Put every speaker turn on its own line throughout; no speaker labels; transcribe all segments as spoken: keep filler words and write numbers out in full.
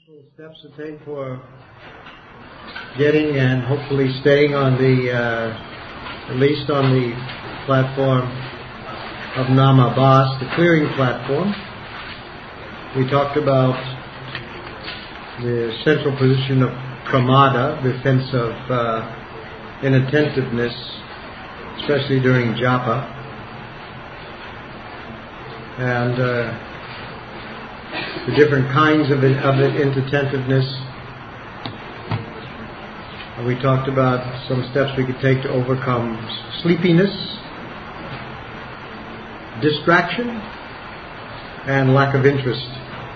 Little steps to take for getting and hopefully staying on the, uh, at least on the platform of Namabas, the clearing platform. We talked about the central position of pramada, defense of uh, inattentiveness, especially during japa, and uh, the different kinds of, it, of it, inattentiveness. We talked about some steps we could take to overcome sleepiness, distraction, and lack of interest.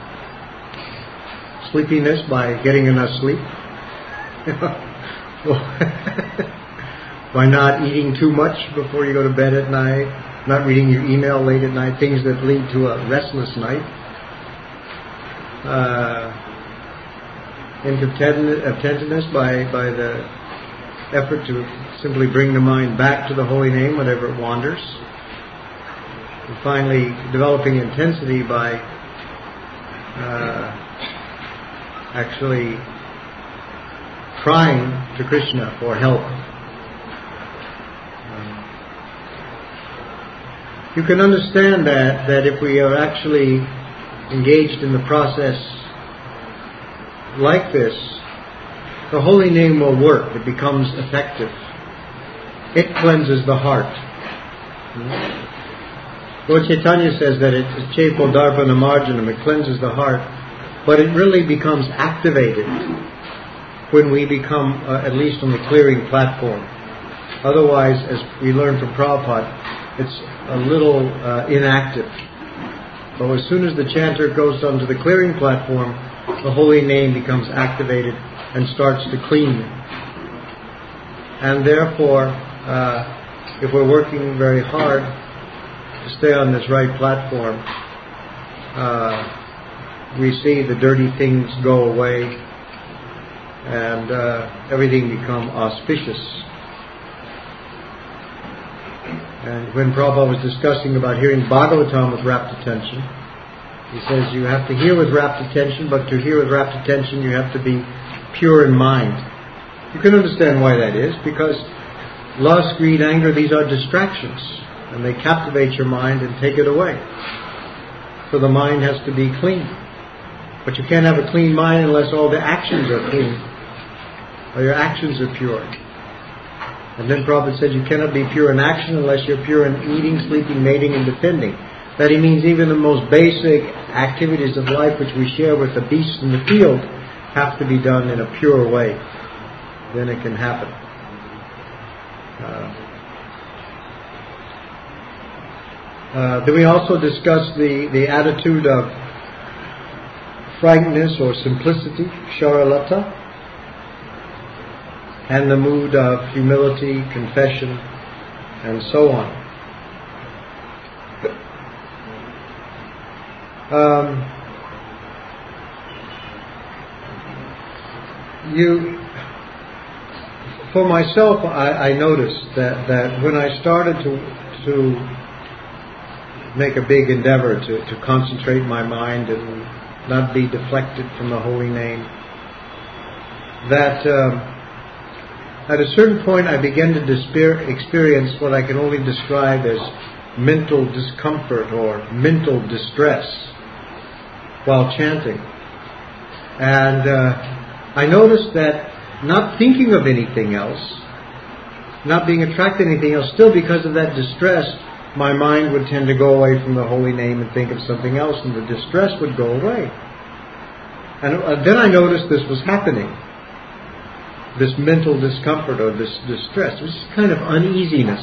Sleepiness by getting enough sleep. By not eating too much before you go to bed at night, not reading your email late at night, things that lead to a restless night. Uh, inattentiveness by, by the effort to simply bring the mind back to the holy name whenever it wanders. And finally, developing intensity by uh, actually crying to Krishna for help. Uh, you can understand that, that if we are actually engaged in the process like this, the holy name will work. It becomes effective. It cleanses the heart. Lord Chaitanya says that it's Chepo Darpana Marjanam, it cleanses the heart, but it really becomes activated when we become, uh, at least on the clearing platform. Otherwise, as we learn from Prabhupada, it's a little uh, inactive. So as soon as the chanter goes onto the clearing platform, the holy name becomes activated and starts to clean. And therefore, uh, if we're working very hard to stay on this right platform, uh, we see the dirty things go away and uh, everything become auspicious. And when Prabhupada was discussing about hearing Bhagavatam with rapt attention, he says you have to hear with rapt attention, but to hear with rapt attention you have to be pure in mind. You can understand why that is, because lust, greed, anger, these are distractions, and they captivate your mind and take it away. So the mind has to be clean. But you can't have a clean mind unless all the actions are clean, or your actions are pure. And then Prabhupada said you cannot be pure in action unless you're pure in eating, sleeping, mating, and defending. That he means even the most basic activities of life which we share with the beasts in the field have to be done in a pure way. Then it can happen. Uh, uh, then we also discussed the, the attitude of frankness or simplicity, Sharalata, and the mood of humility, confession, and so on. Um, you, for myself, I, I noticed that, that when I started to to make a big endeavor to, to concentrate my mind and not be deflected from the holy name, that um, at a certain point I began to despair, experience what I can only describe as mental discomfort or mental distress while chanting. And uh, I noticed that not thinking of anything else, not being attracted to anything else, still because of that distress, my mind would tend to go away from the holy name and think of something else, and the distress would go away. And uh, then I noticed this was happening. This mental discomfort or this distress. It was just kind of uneasiness.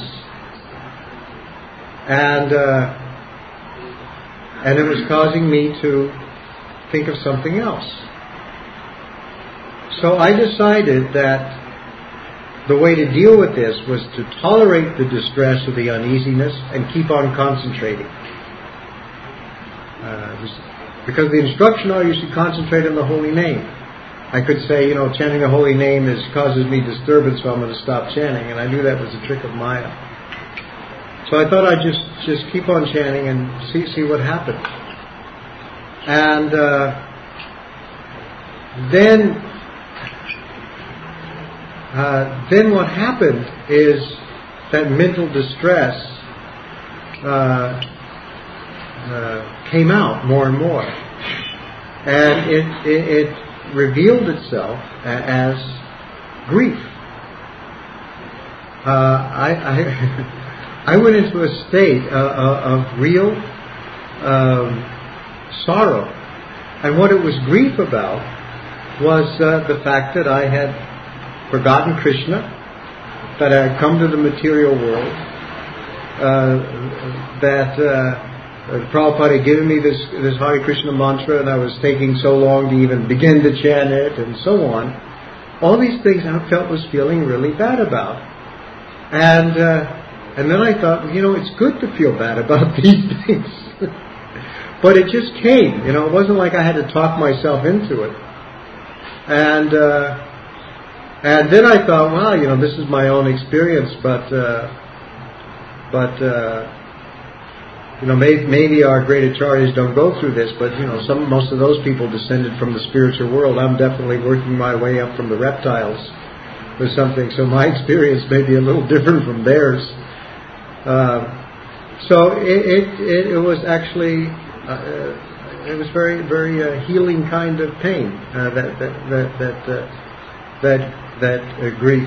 And uh, and it was causing me to think of something else. So I decided that the way to deal with this was to tolerate the distress or the uneasiness and keep on concentrating. Uh, it was, because the instruction are you should concentrate on the holy name. I could say, you know, chanting the holy name is causes me disturbance, so I'm going to stop chanting. And I knew that was a trick of Maya. So I thought I'd just, just keep on chanting and see see what happened. And uh, then, uh, then what happened is that mental distress uh, uh, came out more and more, and it, it, it revealed itself as grief. Uh, I, I, I went into a state uh, of real um, sorrow, and what it was grief about was uh, the fact that I had forgotten Krishna, that I had come to the material world, uh, that uh, Prabhupada had given me this, this Hare Krishna mantra, and I was taking so long to even begin to chant it, and so on. All these things I felt was feeling really bad about. And uh, and then I thought, well, you know, it's good to feel bad about these things. But it just came, you know, it wasn't like I had to talk myself into it. And uh, and then I thought, well, you know, this is my own experience, but uh, but uh, you know, maybe, maybe our great acharyas don't go through this, but you know, some most of those people descended from the spiritual world. I'm definitely working my way up from the reptiles or something, so my experience may be a little different from theirs. Uh, so it, it it it was actually uh, it was very very uh, healing kind of pain, uh, that that that that uh, that, that uh, grief,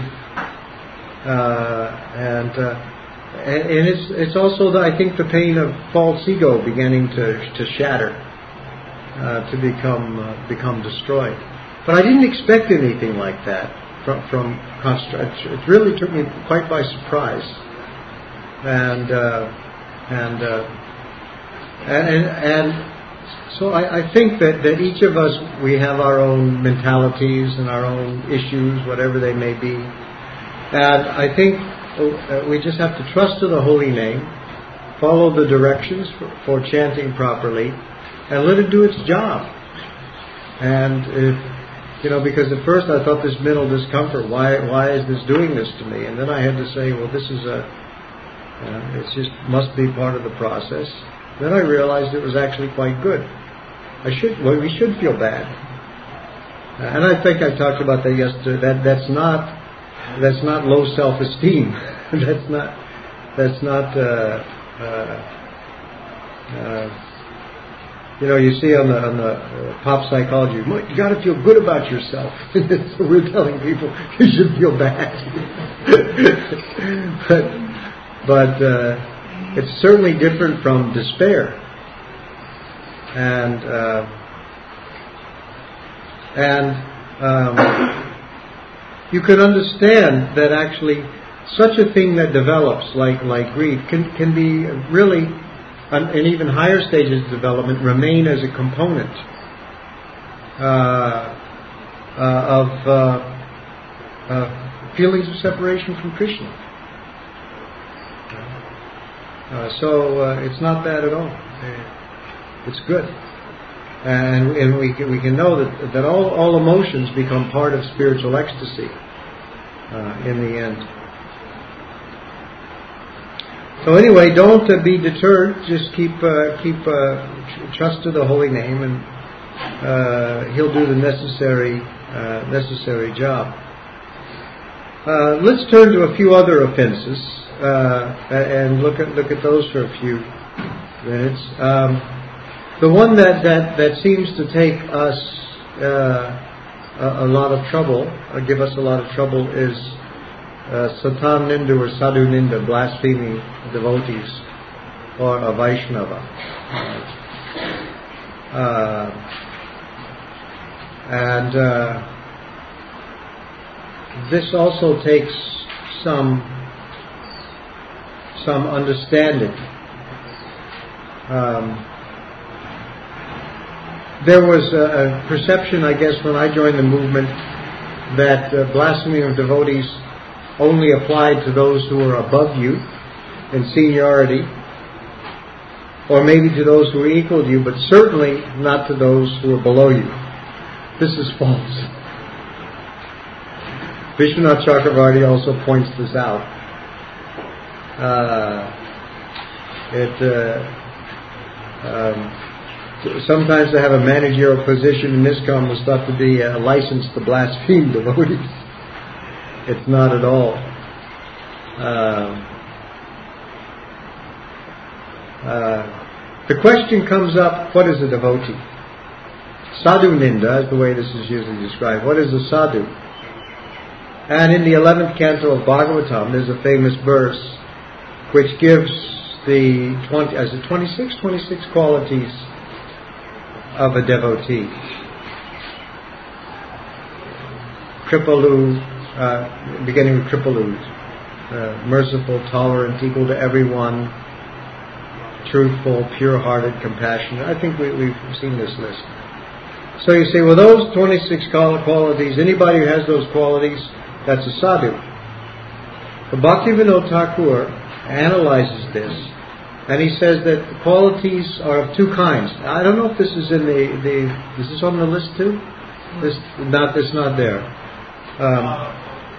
uh, and. Uh, And it's it's also, the, I think, the pain of false ego beginning to to shatter, uh, to become uh, become destroyed. But I didn't expect anything like that from from Constra. It really took me quite by surprise, and uh, and, uh, and and so I, I think that, that each of us, we have our own mentalities and our own issues, whatever they may be, and I think. Uh, we just have to trust to the holy name, follow the directions for, for chanting properly, and let it do its job. And if, you know, because at first I thought this mental discomfort, why why is this doing this to me? And then I had to say, well, this is a, uh, it just must be part of the process. Then I realized it was actually quite good. I should, well, we should feel bad, uh, and I think I talked about that yesterday. That that's not. That's not low self-esteem. that's not. That's not. Uh, uh, uh, you know, you see on the on the uh, pop psychology, you got to feel good about yourself. So we're telling people you should feel bad. but but uh, it's certainly different from despair. And uh, and. Um, You can understand that actually such a thing that develops like, like grief can, can be really, in even higher stages of development, remain as a component uh, uh, of uh, uh, feelings of separation from Krishna. Uh, so uh, it's not bad at all. It's good. And, and we can, we can know that, that all, all emotions become part of spiritual ecstasy uh, in the end. So anyway, don't uh, be deterred. Just keep uh, keep uh, tr- trust to the holy name, and uh, He'll do the necessary uh, necessary job. Uh, let's turn to a few other offenses uh, and look at look at those for a few minutes. Um, The one that, that, that seems to take us uh, a, a lot of trouble, or give us a lot of trouble, is uh, Satan Ninda or Sadhu Ninda, blaspheming devotees, or a Vaishnava. Uh, and uh, this also takes some some understanding. Um, There was a perception, I guess, when I joined the movement, that uh, blasphemy of devotees only applied to those who were above you in seniority, or maybe to those who were equal to you, but certainly not to those who were below you. This is false. Vishwanath Chakravarti also points this out. Uh, it... Uh, um, sometimes to have a managerial position in ISKCON was thought to be a license to blaspheme devotees. It's not at all. Uh, uh, the question comes up, what is a devotee? Sadhu Ninda is the way this is usually described. What is a sadhu? And in the eleventh canto of Bhagavatam, there's a famous verse which gives the twenty, as it twenty-six, twenty-six qualities of a devotee. Kripalu, uh, beginning with Kripalu, uh, merciful, tolerant, equal to everyone, truthful, pure-hearted, compassionate. I think we, we've seen this list. So you say, well, those twenty-six qualities, anybody who has those qualities, that's a sadhu. But Bhaktivinoda Thakur analyzes this, and he says that the qualities are of two kinds. I don't know if this is in the, the is this on the list too? This not this not there. Um,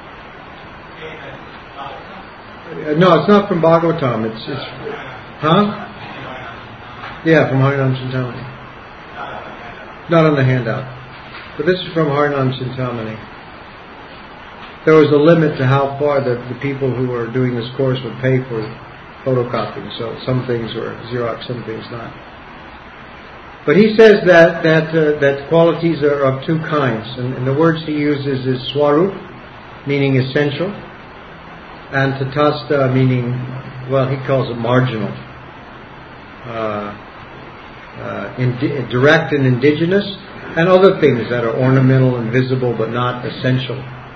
no, it's not from Bhagavatam. It's it's huh? Yeah, from Harinam Chintamani. Not on the handout, but this is from Harinam Chintamani. There was a limit to how far the, the people who were doing this course would pay for photocopying. So some things were Xerox, some things not. But he says that that uh, that qualities are of two kinds, and, and the words he uses is swarup, meaning essential, and tatastha, meaning, well, he calls it marginal, uh, uh, indi- direct and indigenous, and other things that are ornamental and visible but not essential.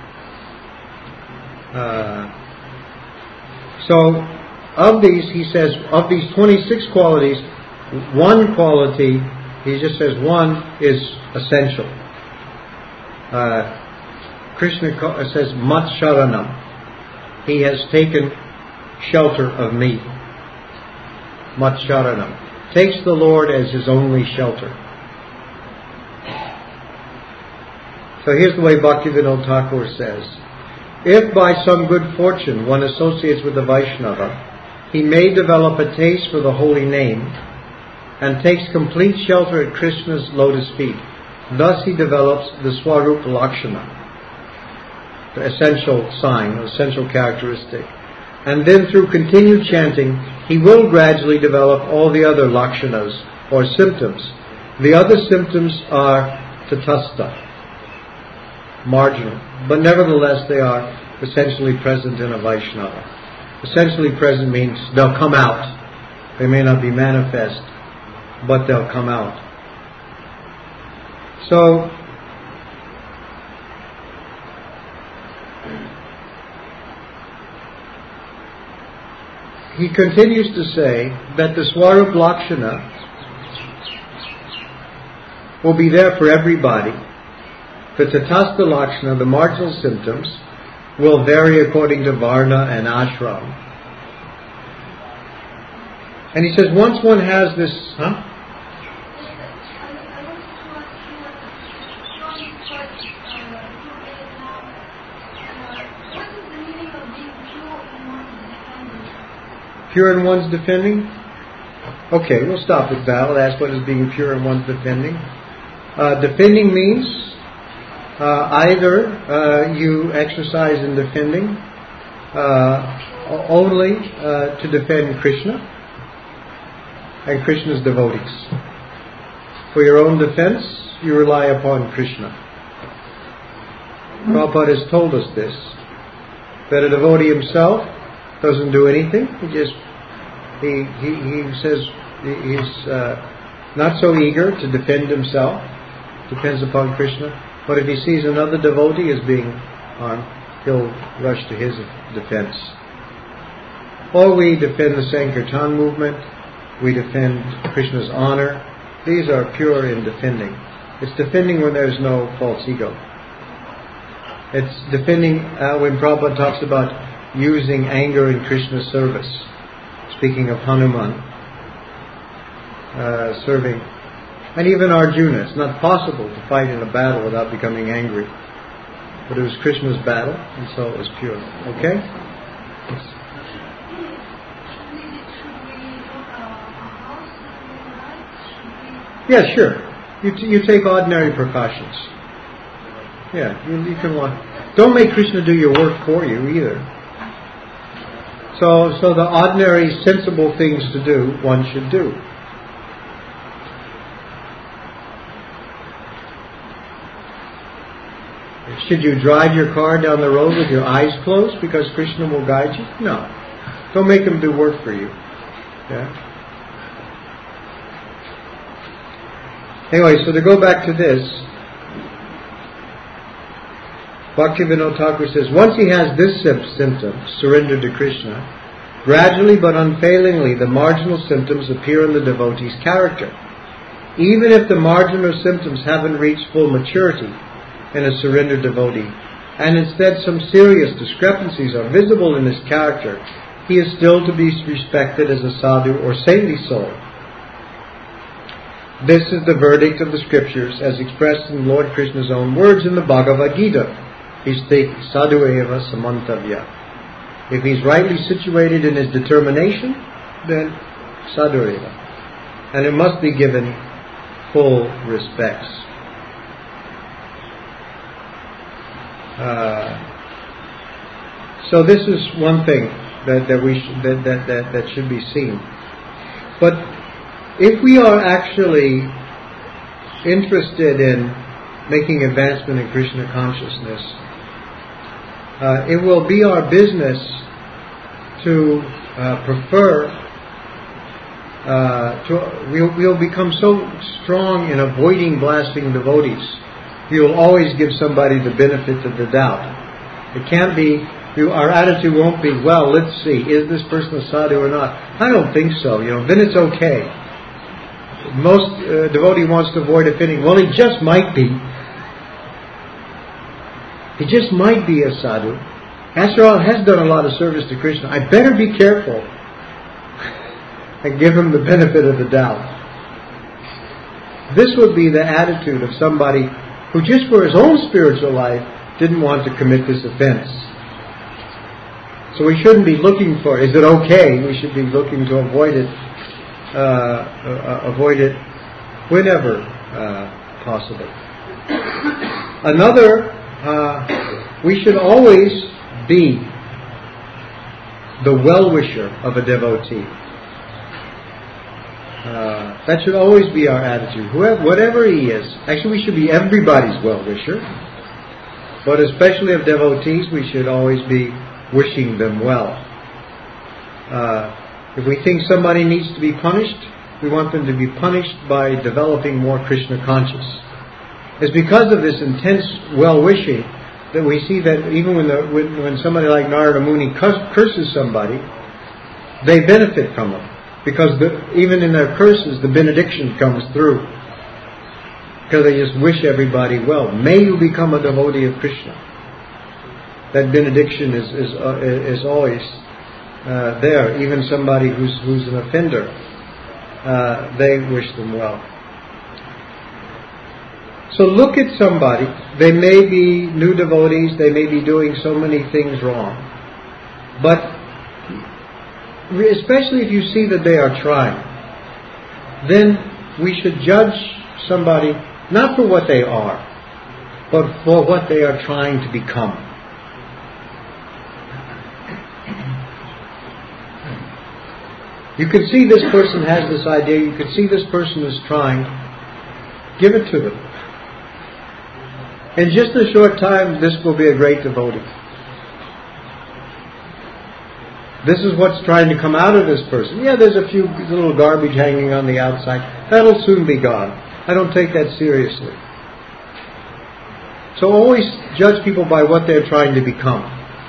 Uh, so, of these, he says, of these twenty-six qualities, one quality, he just says one is essential. Uh, Krishna says, Mat Sharanam. He has taken shelter of me. Mat Sharanam. Takes the Lord as his only shelter. So here's the way Bhaktivinoda Thakur says, if by some good fortune one associates with the Vaishnava, he may develop a taste for the holy name and takes complete shelter at Krishna's lotus feet. Thus he develops the Swarup Lakshana, the essential sign, essential characteristic. And then through continued chanting, he will gradually develop all the other Lakshanas, or symptoms. The other symptoms are tatastha, marginal, but nevertheless they are essentially present in a Vaishnava. Essentially present means they'll come out. They may not be manifest, but they'll come out. So, he continues to say that the Swarup Lakshana will be there for everybody. The Tatastha Lakshana, the marginal symptoms, will vary according to Varna and Ashram. And he says once one has this... Huh? Pure in one's defending? Okay, we'll stop with that. We'll ask what is being pure in one's defending. Uh, defending means uh, either uh, you exercise in defending uh, only uh, to defend Krishna and Krishna's devotees. For your own defense, you rely upon Krishna. Prabhupada has told us this, that a devotee himself doesn't do anything. He just he he, he says he's uh, not so eager to defend himself. Depends upon Krishna. But if he sees another devotee as being harmed, he'll rush to his defense. Or we defend the Sankirtan movement. We defend Krishna's honor. These are pure in defending. It's defending when there's no false ego. It's defending uh, when Prabhupada talks about using anger in Krishna's service. Speaking of Hanuman, uh, serving, and even Arjuna. It's not possible to fight in a battle without becoming angry. But it was Krishna's battle, and so it was pure. Okay? Yes. Yeah, sure. You t- you take ordinary precautions. Yeah, you, you can walk. Don't make Krishna do your work for you either. So, so the ordinary, sensible things to do, one should do. Should you drive your car down the road with your eyes closed because Krishna will guide you? No. Don't make him do work for you. Yeah. Anyway, so to go back to this, Bhaktivinoda Thakur says, once he has this symptom, surrender to Krishna, gradually but unfailingly the marginal symptoms appear in the devotee's character. Even if the marginal symptoms haven't reached full maturity in a surrendered devotee, and instead some serious discrepancies are visible in his character, he is still to be respected as a sadhu or saintly soul. This is the verdict of the scriptures as expressed in Lord Krishna's own words in the Bhagavad Gita. Istek sadhu eva samantavya. If he's rightly situated in his determination, then sadhu eva. And it must be given full respects. Uh, so this is one thing that, that we sh- that, that, that, that should be seen. But if we are actually interested in making advancement in Krishna consciousness, uh, it will be our business to uh, prefer uh, to we'll, we'll become so strong in avoiding blasting devotees. We will always give somebody the benefit of the doubt. It can't be, our attitude won't be, well, let's see, is this person a sadhu or not? I don't think so, you know, then it's okay. Most uh, devotee wants to avoid offending, well, he just might be. He just might be a sadhu. After all, has done a lot of service to Krishna. I better be careful and give him the benefit of the doubt. This would be the attitude of somebody who just for his own spiritual life didn't want to commit this offense. So we shouldn't be looking for, is it okay? We should be looking to avoid it, uh, uh, avoid it whenever uh, possible. Another, uh, we should always be the well-wisher of a devotee. Uh, that should always be our attitude. Whoever, whatever he is. Actually, we should be everybody's well-wisher. But especially of devotees, we should always be wishing them well. Uh, if we think somebody needs to be punished, we want them to be punished by developing more Krishna conscious. It's because of this intense well-wishing that we see that even when, the, when, when somebody like Narada Muni curses somebody, they benefit from it. Because the, even in their curses, the benediction comes through. Because they just wish everybody well. May you become a devotee of Krishna. That benediction is is, uh, is always uh, there. Even somebody who's who's an offender, uh, they wish them well. So look at somebody. They may be new devotees. They may be doing so many things wrong. But especially if you see that they are trying, then we should judge somebody not for what they are, but for what they are trying to become. You can see this person has this idea, you can see this person is trying, give it to them. In just a short time, this will be a great devotee. This is what's trying to come out of this person. Yeah, there's a few little garbage hanging on the outside. That'll soon be gone. I don't take that seriously. So always judge people by what they're trying to become.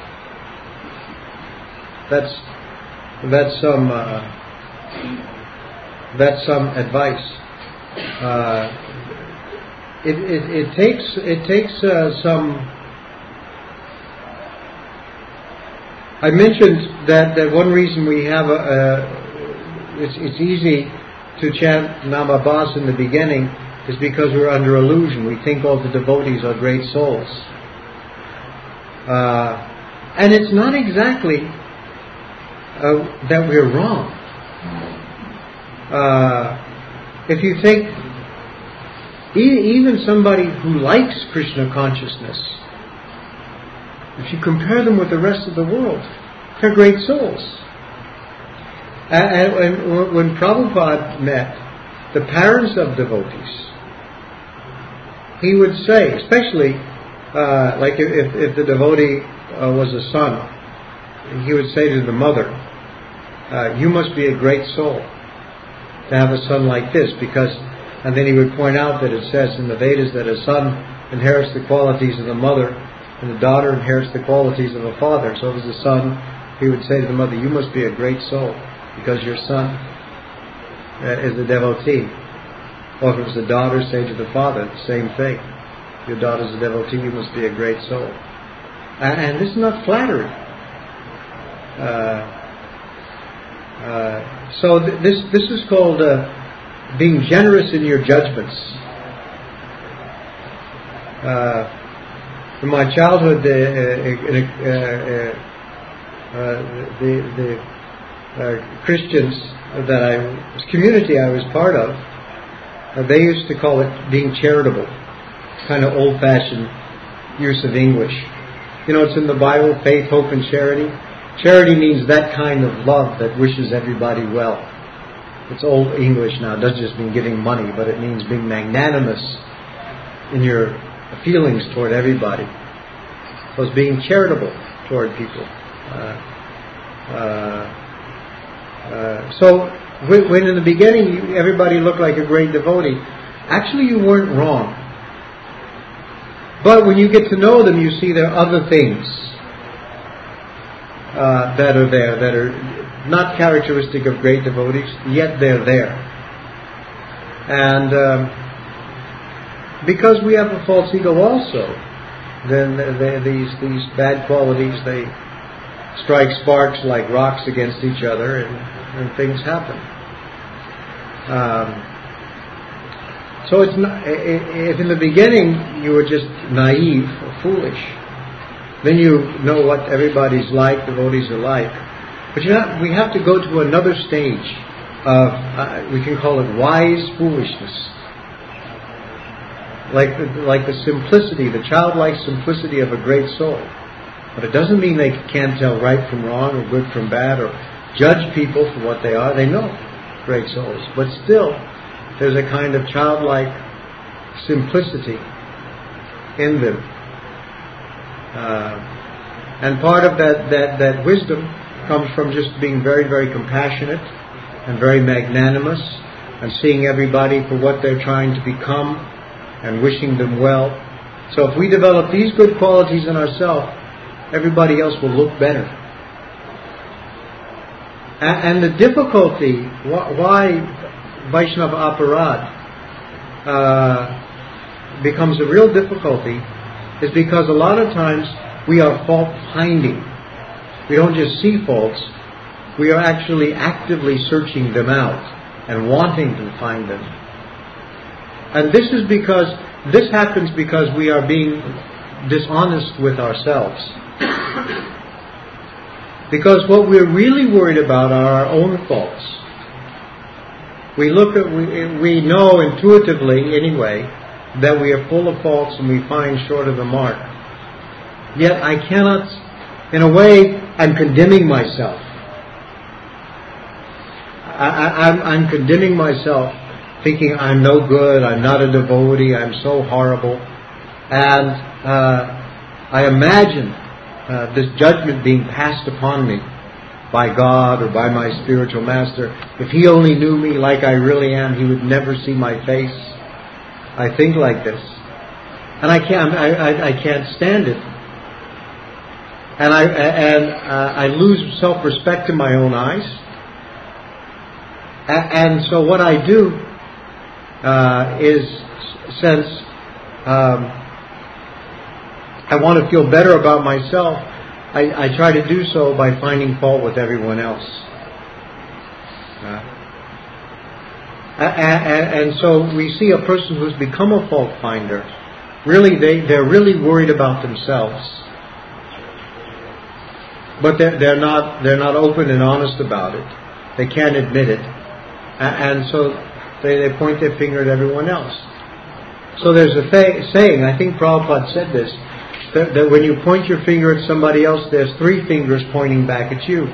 That's that's some uh, that's some advice. Uh, it, it it takes it takes uh, some. I mentioned that, that one reason we have a, a it's, it's easy to chant Namabhas in the beginning is because we're under illusion. We think all the devotees are great souls. Uh, and it's not exactly uh, that we're wrong. Uh, if you think Even somebody who likes Krishna consciousness, if you compare them with the rest of the world, they're great souls. And when Prabhupada met the parents of devotees, he would say, especially uh, like if, if the devotee uh, was a son, he would say to the mother, uh, you must be a great soul to have a son like this, because, and then he would point out that it says in the Vedas that a son inherits the qualities of the mother and the daughter inherits the qualities of a father. So if it was a son, he would say to the mother, you must be a great soul because your son uh, is a devotee. Or if it was a daughter, say to the father, the same thing. Your daughter's a devotee, you must be a great soul. And, and this is not flattery. Uh, uh, so th- this this is called uh, being generous in your judgments. Uh, in my childhood, uh, uh, uh, uh, the the uh, Christians that I, this community I was part of, uh, they used to call it being charitable. Kind of old-fashioned use of English. You know, it's in the Bible, faith, hope, and charity. Charity means that kind of love that wishes everybody well. It's old English now. It doesn't just mean giving money, but it means being magnanimous in your feelings toward everybody. So it's being charitable toward people. Uh, uh, uh, so when, when in the beginning you, everybody looked like a great devotee, actually you weren't wrong. But when you get to know them, you see there are other things uh, that are there that are not characteristic of great devotees, yet they're there. And um, because we have a false ego also, then they, these these bad qualities, they strike sparks like rocks against each other, and, and things happen. Um, So it's not, if in the beginning you were just naive or foolish, then you know what everybody's like, devotees are like. But you have, we have to go to another stage of, uh, we can call it wise foolishness. Like the, like the simplicity, the childlike simplicity of a great soul. But it doesn't mean they can't tell right from wrong or good from bad or judge people for what they are. They know great souls. But still, there's a kind of childlike simplicity in them. Uh, and part of that, that, that wisdom comes from just being very, very compassionate and very magnanimous and seeing everybody for what they're trying to become and wishing them well. So if we develop these good qualities in ourselves, everybody else will look better. And, and the difficulty, why Vaishnava aparad uh, becomes a real difficulty is because a lot of times we are fault finding. We don't just see faults, we are actually actively searching them out and wanting to find them. And this is because, this happens because we are being dishonest with ourselves. Because what we're really worried about are our own faults. We look at, we, we know intuitively anyway that we are full of faults and we find short of the mark. Yet I cannot, in a way, I'm condemning myself. I, I, I'm, I'm condemning myself, thinking I'm no good, I'm not a devotee, I'm so horrible. And uh, I imagine uh, this judgment being passed upon me by God or by my spiritual master. If he only knew me like I really am, he would never see my face. I think like this, and I can't. I, I, I can't stand it, and I and uh, I lose self-respect in my own eyes. And so what I do uh, is, since um, I want to feel better about myself, I, I try to do so by finding fault with everyone else. Uh, and, and so we see a person who's become a fault finder. Really, they, they're really worried about themselves. But they're, they're not they're not open and honest about it. They can't admit it. And so they, they point their finger at everyone else. So there's a th- saying, I think Prabhupada said this, that, that when you point your finger at somebody else, there's three fingers pointing back at you.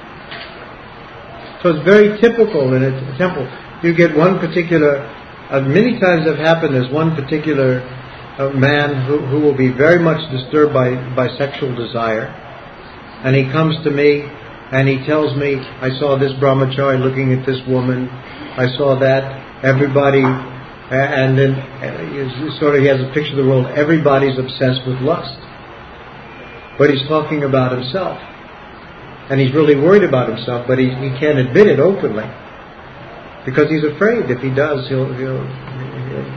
So it's very typical in a temple. You get one particular, uh, many times have happened, there's one particular uh, man who, who will be very much disturbed by, by sexual desire. And he comes to me and he tells me, I saw this brahmachari looking at this woman, I saw that, everybody, and then uh, sort of he has a picture of the world, everybody's obsessed with lust. But he's talking about himself. And he's really worried about himself, but he, he can't admit it openly. Because he's afraid if he does, he'll, he'll, he'll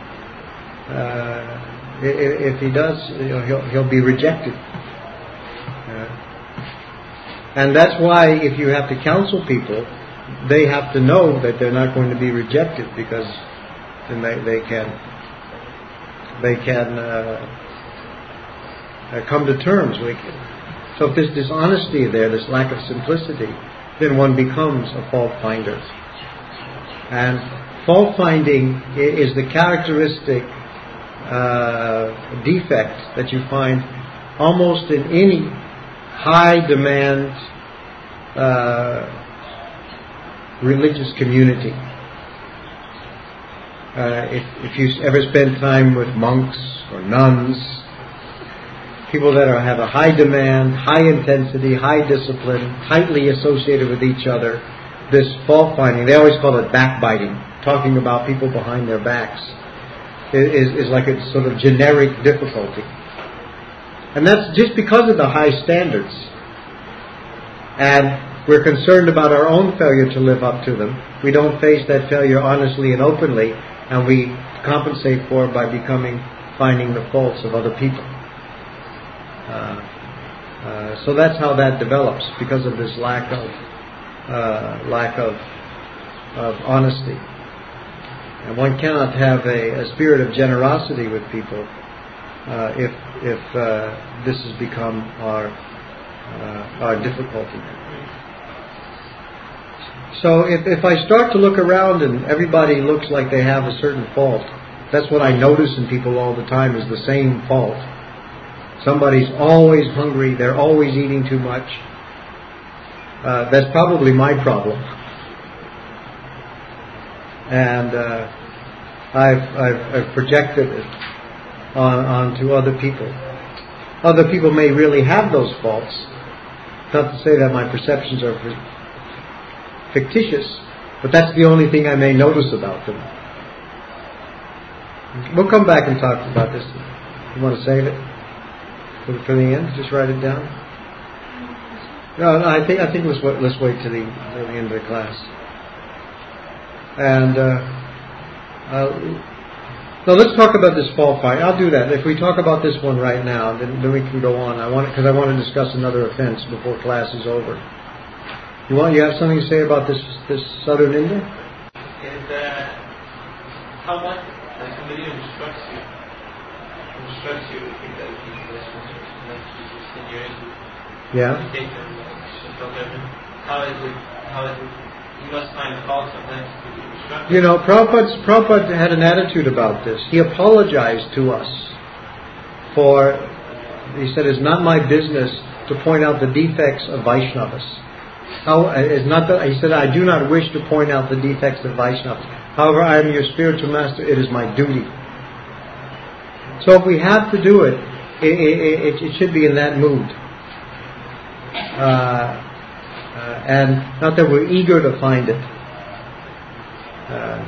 uh, if he does, he'll, he'll be rejected. Uh, and that's why if you have to counsel people, they have to know that they're not going to be rejected, because then they, they can they can uh, uh, come to terms with it. So if there's dishonesty there, this lack of simplicity, then one becomes a fault finder. And fault finding is the characteristic uh, defect that you find almost in any high demand uh, religious community. Uh, if, if you ever spend time with monks or nuns, people that are, have a high demand, high intensity, high discipline, tightly associated with each other, this fault finding, they always call it backbiting, talking about people behind their backs, is, is like a sort of generic difficulty. And that's just because of the high standards. And we're concerned about our own failure to live up to them. We don't face that failure honestly and openly, and we compensate for it by becoming, finding the faults of other people. Uh, uh, so that's how that develops, because of this lack of uh, lack of of honesty. And one cannot have a, a spirit of generosity with people uh, if if uh, this has become our uh, our difficulty. So if if I start to look around and everybody looks like they have a certain fault, that's what I notice in people all the time, is the same fault. Somebody's always hungry, they're always eating too much. Uh, that's probably my problem. And uh, I've, I've, I've projected it on, onto other people. Other people may really have those faults. Not to say that my perceptions are fictitious, but that's the only thing I may notice about them. We'll come back and talk about this. You want to save it for, for the end? Just write it down. No, no I think I think let's wait, let's wait till the, till the end of the class. And uh, uh, now let's talk about this fault fight. I'll do that. If we talk about this one right now, then, then we can go on. I want because I want to discuss another offense before class is over. You want? You have something to say about this this Southern India?
Is uh, how much like somebody instructs you, instructs you to keep that
Yeah.
How is it? How is it? You must find fault sometimes to be instructed.
You know, Prabhupada, Prabhupada had an attitude about this. He apologized to us for. He said, "It's not my business to point out the defects of Vaishnavas." How, it's not that, he said, "I do not wish to point out the defects of Vaishnavas. However, I am your spiritual master. It is my duty." So if we have to do it, it, it, it should be in that mood. Uh, uh, and not that we're eager to find it. Uh,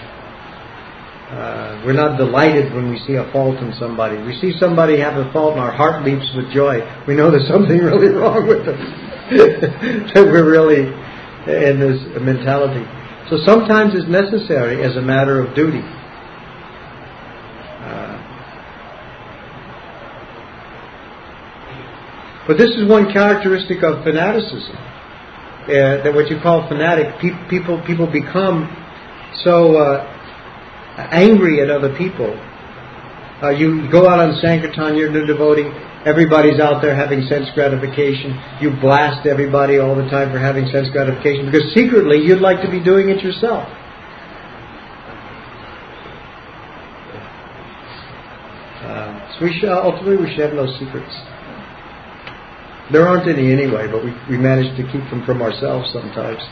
uh, we're not delighted when we see a fault in somebody. We see somebody have a fault and our heart leaps with joy. We know there's something really wrong with them. That we're really in this mentality. So sometimes it's necessary as a matter of duty. Uh, but this is one characteristic of fanaticism. Uh, that what you call fanatic, pe- people people become so uh, angry at other people. Uh, you go out on Sankirtan, you're a devotee. Everybody's out there having sense gratification. You blast everybody all the time for having sense gratification because secretly you'd like to be doing it yourself. We should, ultimately, we should have no secrets. There aren't any anyway, but we, we manage to keep them from ourselves sometimes.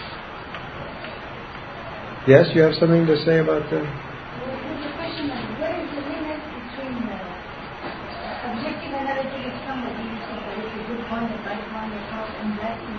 Yes, you have something to say about that?
Well, the question is, what is the limit between the uh, objective analysis of somebody, you say that it's a good point, a bad point, a false, and blasphemy?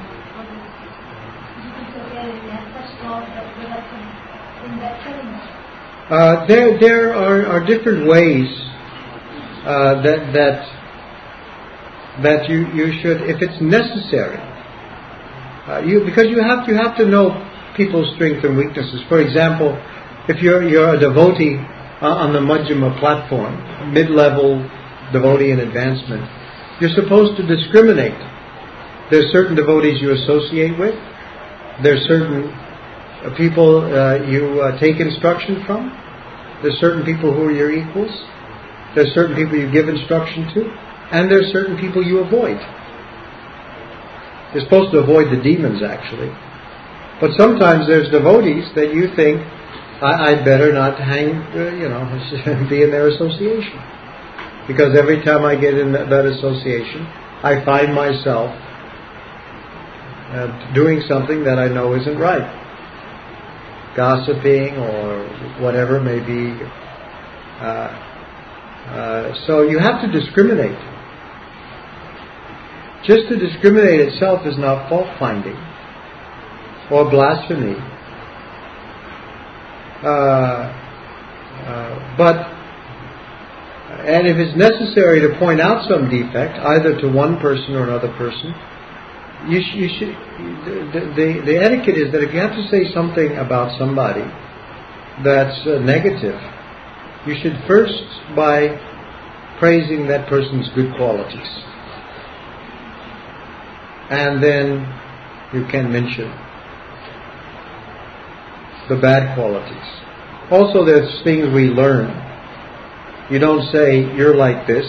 You can say that we have such laws that we have some in that telling us.
Uh, there, there are, are different ways uh, that that that you, you should, if it's necessary, uh, you because you have you have to know people's strengths and weaknesses. For example, if you're you're a devotee uh, on the Majjhima platform, mid-level devotee in advancement, you're supposed to discriminate. There's certain devotees you associate with. There's certain uh, people uh, you uh, take instruction from. There's certain people who are your equals. There's certain people you give instruction to. And there's certain people you avoid. You're supposed to avoid the demons, actually. But sometimes there's devotees that you think, I, I'd better not hang, uh, you know, be in their association. Because every time I get in that, that association, I find myself uh, doing something that I know isn't right. Gossiping or whatever it may be. Uh, uh, so you have to discriminate. Just to discriminate itself is not fault-finding or blasphemy. Uh, uh, but, and if it's necessary to point out some defect, either to one person or another person, you, sh- you should. The, the, the etiquette is that if you have to say something about somebody that's uh, negative, you should first by praising that person's good qualities. And then you can mention the bad qualities. Also, there's things we learn. You don't say, you're like this.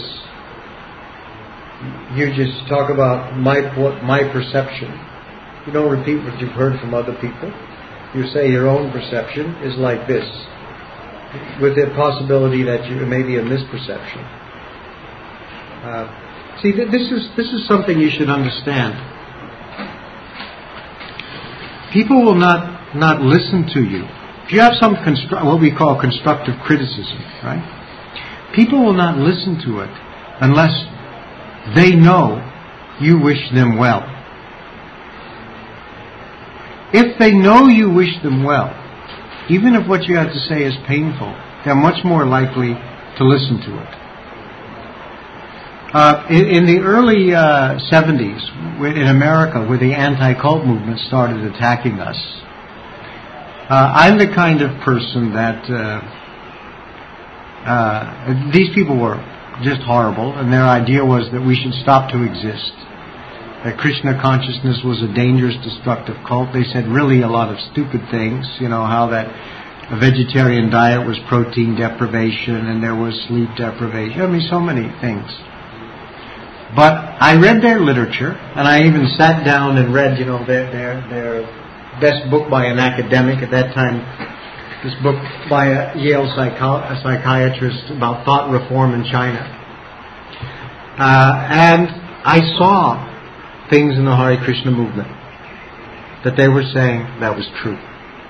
You just talk about my what my perception. You don't repeat what you've heard from other people. You say your own perception is like this, with the possibility that you, it may be a misperception. Uh, See, this is this is something you should understand. People will not not listen to you. If you have some constru- what we call constructive criticism, right? People will not listen to it unless they know you wish them well. If they know you wish them well, even if what you have to say is painful, they're much more likely to listen to it. Uh, in, in the early uh, seventies, in America, where the anti-cult movement started attacking us, uh, I'm the kind of person that uh, uh, these people were just horrible, and their idea was that we should stop to exist. That Krishna consciousness was a dangerous, destructive cult. They said really a lot of stupid things, you know, how that a vegetarian diet was protein deprivation and there was sleep deprivation. I mean, so many things. But I read their literature, and I even sat down and read, you know, their their, their best book by an academic at that time. This book by a Yale psycho- a psychiatrist about thought reform in China. Uh, and I saw things in the Hare Krishna movement that they were saying that was true.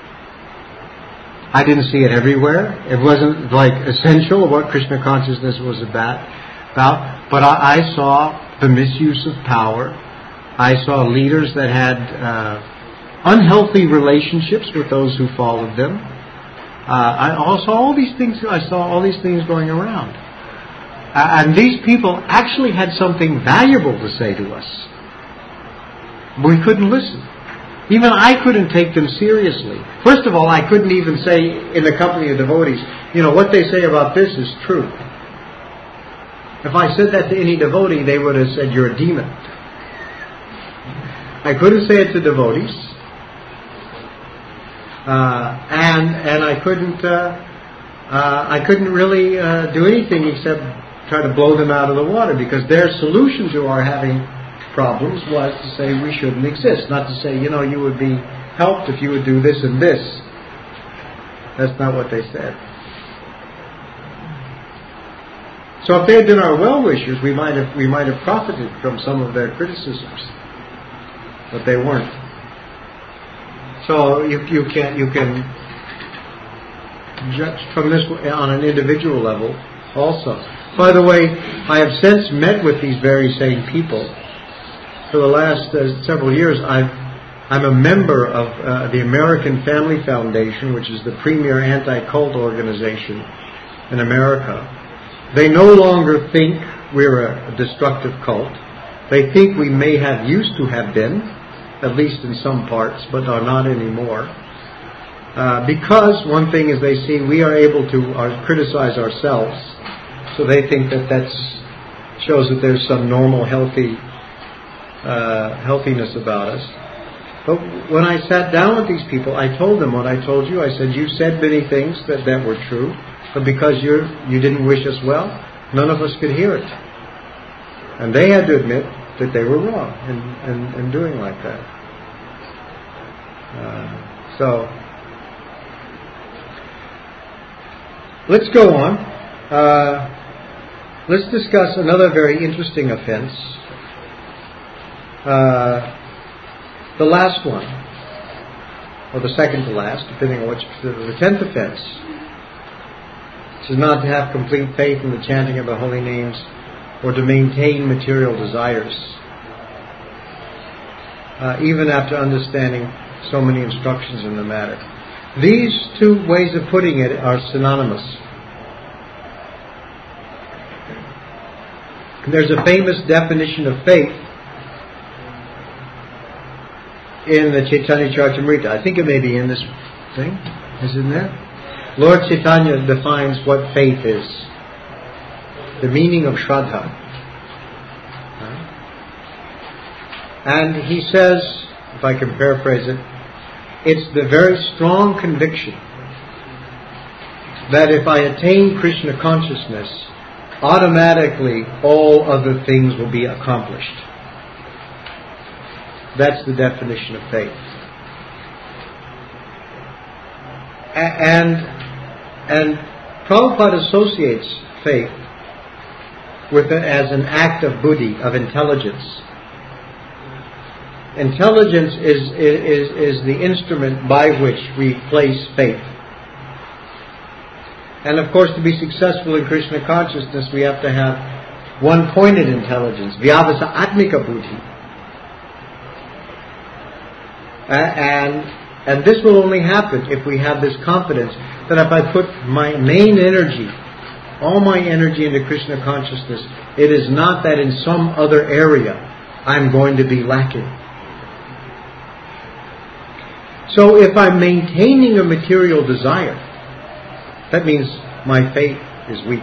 I didn't see it everywhere. It wasn't like essential what Krishna consciousness was about. about but I, I saw the misuse of power. I saw leaders that had uh, unhealthy relationships with those who followed them. Uh, I also all these things. I saw all these things going around, uh, and these people actually had something valuable to say to us. We couldn't listen. Even I couldn't take them seriously. First of all, I couldn't even say in the company of devotees, you know, what they say about this is true. If I said that to any devotee, they would have said, you're a demon. I couldn't say it to devotees. Uh, and and I couldn't uh, uh, I couldn't really uh, do anything except try to blow them out of the water, because their solution to our having problems was to say we shouldn't exist, not to say, you know, you would be helped if you would do this and this. That's not what they said. So if they had been our well-wishers, we might have we might have profited from some of their criticisms, but they weren't. So you you can you can judge from this on an individual level also. By the way, I have since met with these very same people. For the last uh, several years, I've, I'm a member of uh, the American Family Foundation, which is the premier anti-cult organization in America. They no longer think we're a destructive cult. They think we may have used to have been, at least in some parts, but are not anymore. Uh, because one thing is they see we are able to uh, criticize ourselves, so they think that that shows that there's some normal, healthy uh, healthiness about us. But when I sat down with these people, I told them what I told you. I said, you said many things that, that were true, but because you you didn't wish us well, none of us could hear it. And they had to admit that they were wrong in, in, in doing like that. Uh, so, let's go on. Uh, let's discuss another very interesting offense. Uh, the last one, or the second to last, depending on which, the, the tenth offense, which is not to have complete faith in the chanting of the holy names or to maintain material desires, uh, even after understanding so many instructions in the matter. These two ways of putting it are synonymous. There's a famous definition of faith in the Chaitanya Charitamrita. I think it may be in this thing. Is it in there? Lord Chaitanya defines what faith is. The meaning of Shraddha. And he says, if I can paraphrase it, it's the very strong conviction that if I attain Krishna consciousness, automatically all other things will be accomplished. That's the definition of faith. And, and Prabhupada associates faith with it as an act of buddhi, of intelligence. Intelligence is, is, is the instrument by which we place faith. And of course, to be successful in Krishna consciousness, we have to have one-pointed intelligence, vyavasa atmika buddhi. And, and this will only happen if we have this confidence that if I put my main energy, all my energy into Krishna consciousness, it is not that in some other area I'm going to be lacking. So if I'm maintaining a material desire, that means my faith is weak.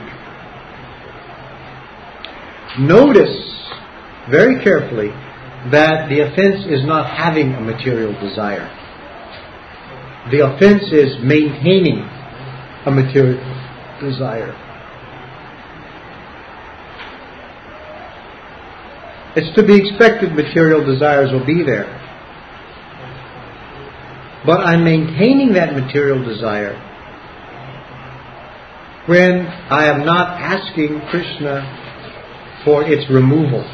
Notice very carefully that the offense is not having a material desire. The offense is maintaining a material desire. It's to be expected material desires will be there. But I'm maintaining that material desire when I am not asking Krishna for its removal.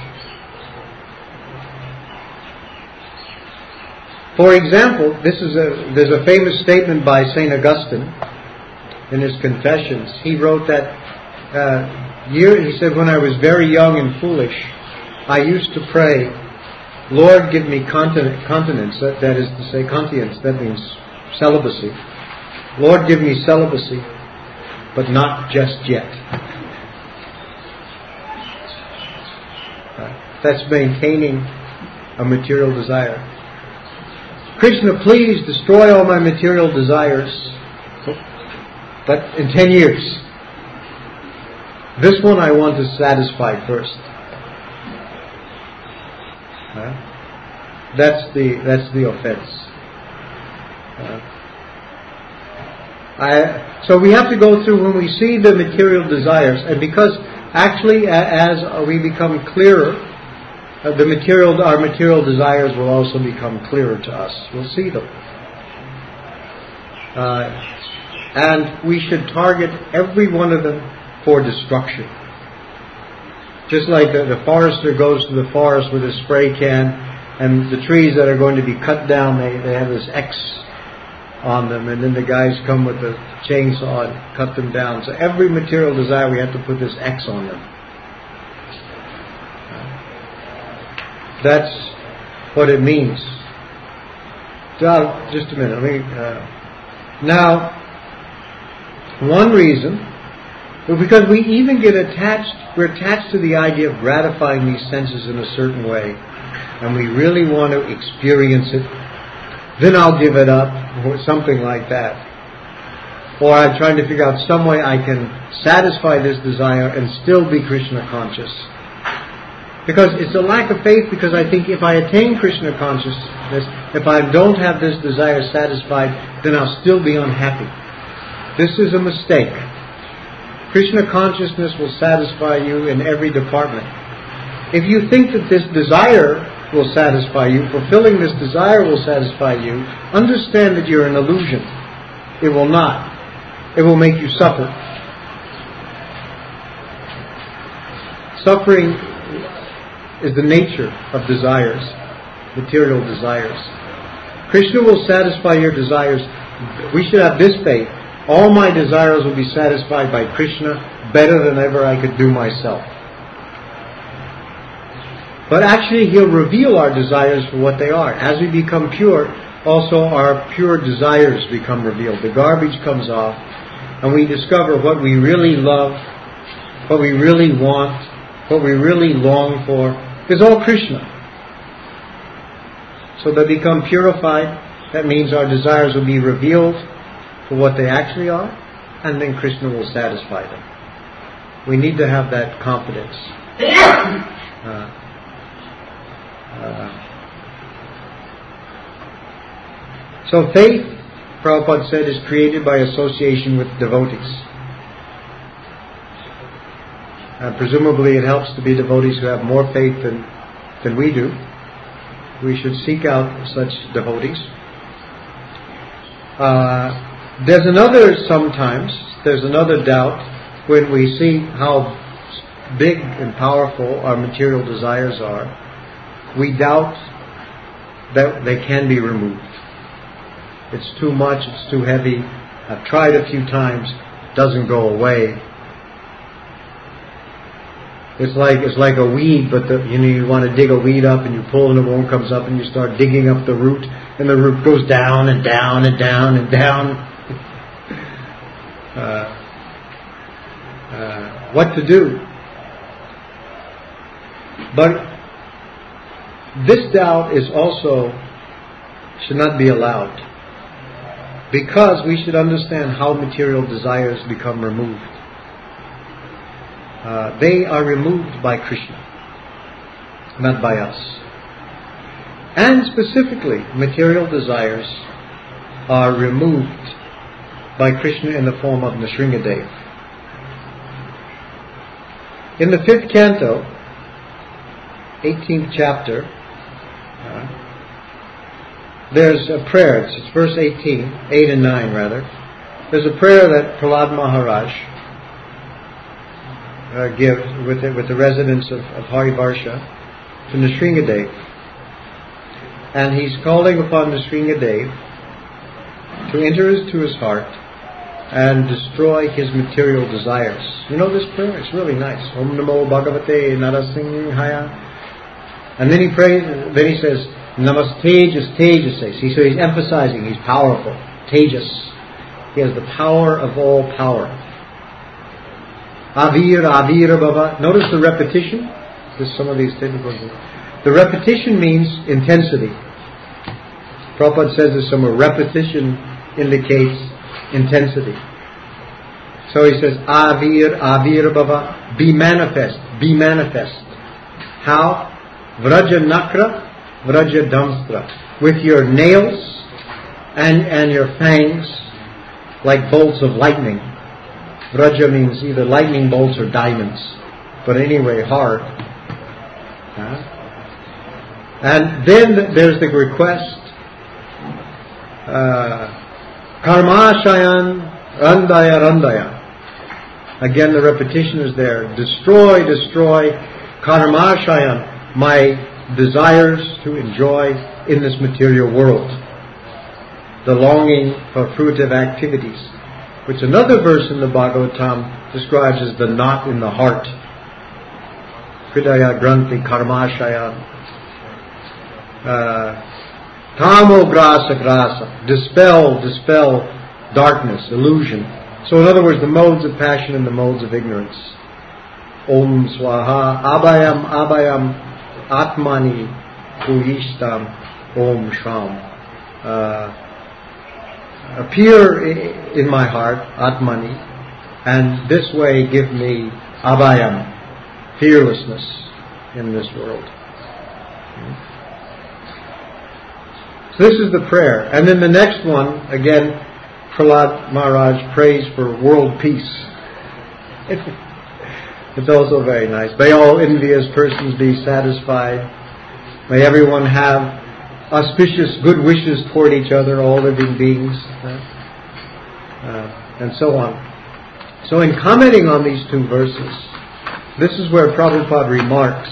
For example, this is a there's a famous statement by Saint Augustine in his Confessions. He wrote that uh, year. He said, "When I was very young and foolish, I used to pray, Lord, give me continence. continence that, that is to say, continence. That means celibacy. Lord, give me celibacy, but not just yet." Uh, that's maintaining a material desire. Krishna, please destroy all my material desires, but in ten years. This one I want to satisfy first. Uh, that's the that's the offense. Uh, I, so we have to go through when we see the material desires, and because actually as we become clearer, Uh, the material, our material desires will also become clearer to us. We'll see them. Uh, and we should target every one of them for destruction. Just like the, the forester goes to the forest with a spray can, and the trees that are going to be cut down, they, they have this X on them, and then the guys come with the chainsaw and cut them down. So every material desire, we have to put this X on them. That's what it means. Now, just a minute. Let me, uh, now, one reason, because we even get attached, we're attached to the idea of gratifying these senses in a certain way, and we really want to experience it, then I'll give it up, or something like that. Or I'm trying to figure out some way I can satisfy this desire and still be Krishna conscious. Because it's a lack of faith, because I think if I attain Krishna consciousness, if I don't have this desire satisfied, then I'll still be unhappy. This is a mistake. Krishna consciousness will satisfy you in every department. If you think that this desire will satisfy you, fulfilling this desire will satisfy you, understand that you're an illusion. It will not. It will make you suffer. Suffering is the nature of desires, material desires. Krishna will satisfy your desires. We should have this faith. All my desires will be satisfied by Krishna better than ever I could do myself. But actually, He'll reveal our desires for what they are. As we become pure, also our pure desires become revealed. The garbage comes off, and we discover what we really love, what we really want, what we really long for, is all Krishna. So they become purified. That means our desires will be revealed for what they actually are, and then Krishna will satisfy them. We need to have that confidence. Uh, uh, so faith, Prabhupada said, is created by association with devotees. Uh, presumably it helps to be devotees who have more faith than, than we do. We should seek out such devotees. Uh, there's another, sometimes, there's another doubt when we see how big and powerful our material desires are. We doubt that they can be removed. It's too much, it's too heavy. I've tried a few times, it doesn't go away. It's like it's like a weed, but the, you know, you want to dig a weed up and you pull and it won't comes up, and you start digging up the root, and the root goes down and down and down and down. uh, uh, what to do? But this doubt is also should not be allowed, because we should understand how material desires become removed. Uh, they are removed by Krishna, not by us. And specifically, material desires are removed by Krishna in the form of Nrsingadev. In the fifth canto, eighteenth chapter, uh, there's a prayer. It's, it's verse eighteen, eight and nine rather. There's a prayer that Prahlad Maharaj Uh, give with the, with the residents of, of Harivarsha to Nrsingadev, and he's calling upon Nrsingadev to enter into his heart and destroy his material desires. You know this prayer? It's really nice. Om Namo Bhagavate Narasimhaya. And then he prays. Then he says Namastejas Tejases. He so he's emphasizing he's powerful. Tejas. He has the power of all power. Avir, Avir, Baba. Notice the repetition. There's some of these technical things. The repetition means intensity. Prabhupada says this somewhere. Repetition indicates intensity. So he says, Avir, Avir, Baba. Be manifest. Be manifest. How? Vraja Nakra, Vraja Damstra. With your nails and, and your fangs like bolts of lightning. Vraja means either lightning bolts or diamonds, but anyway, hard. Huh? And then there's the request, Karmashayan Randaya Randaya. Again, the repetition is there. Destroy, destroy, Karmashayan, my desires to enjoy in this material world. The longing for fruitive activities, which another verse in the Bhagavatam describes as the knot in the heart. Hridaya Granthi Karmashayan. Tamo grasa grasa. Dispel, dispel darkness, illusion. So in other words, the modes of passion and the modes of ignorance. Om Swaha Abhayam Abhayam Atmani Puhishtam Om Sham. Uh, appear in my heart, Atmani, and this way give me Abhayam, fearlessness in this world. So this is the prayer. And then the next one, again, Prahlad Maharaj prays for world peace. It's also very nice. May all envious persons be satisfied. May everyone have auspicious good wishes toward each other, all living beings, uh, uh, and so on. So in commenting on these two verses, this is where Prabhupada remarks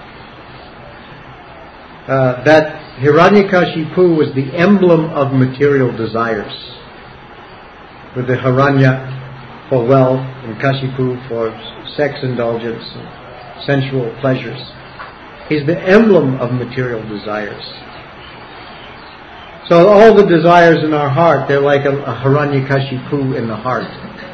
uh, that Hiranyakashipu was the emblem of material desires, with the Hiranya for wealth and Kashipu for sex indulgence and sensual pleasures. He's the emblem of material desires. So all the desires in our heart, they're like a, a Hiranyakashipu in the heart.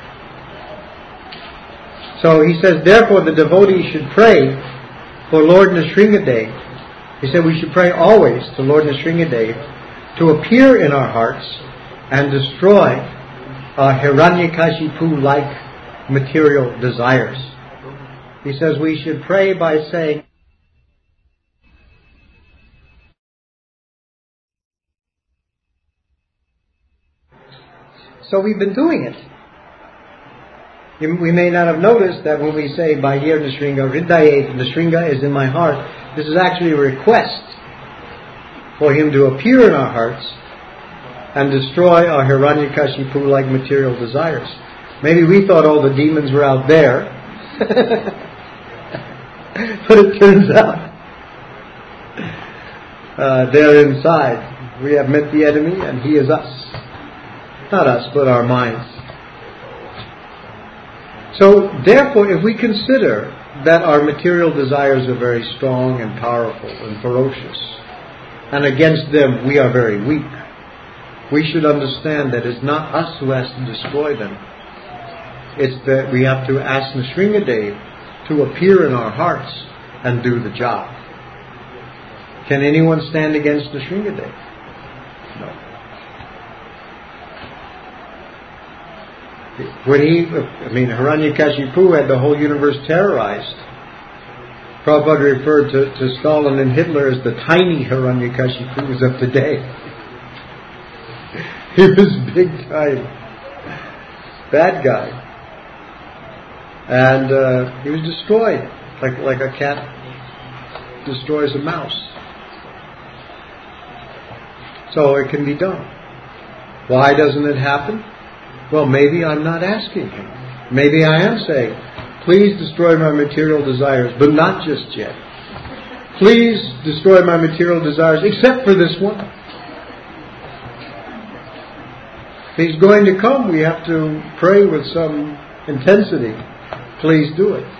So he says, therefore the devotee should pray for Lord Nrsingadev. He said we should pray always to Lord Nrsingadev to appear in our hearts and destroy our Hiranyakashipu-like material desires. He says we should pray by saying, so we've been doing it. We may not have noticed that when we say Bahir Nrsinga, Hridayet, Nrsinga is in my heart, this is actually a request for him to appear in our hearts and destroy our Hiranyakashipu-like material desires. Maybe we thought all the demons were out there, but it turns out uh, they're inside. We have met the enemy and he is us. Not us, but our minds. So, therefore, if we consider that our material desires are very strong and powerful and ferocious, and against them we are very weak, we should understand that it's not us who has to destroy them. It's that we have to ask Nrsingadev to appear in our hearts and do the job. Can anyone stand against Nrsingadev? No. When he, I mean, Hiranyakashipu had the whole universe terrorized. Prabhupada referred to, to Stalin and Hitler as the tiny Hiranyakashipus of today. He was big time bad guy, and uh, he was destroyed like like a cat destroys a mouse. So it can be done. Why doesn't it happen? Well, maybe I'm not asking him. Maybe I am saying, please destroy my material desires, but not just yet. Please destroy my material desires, except for this one. If he's going to come, we have to pray with some intensity. Please do it.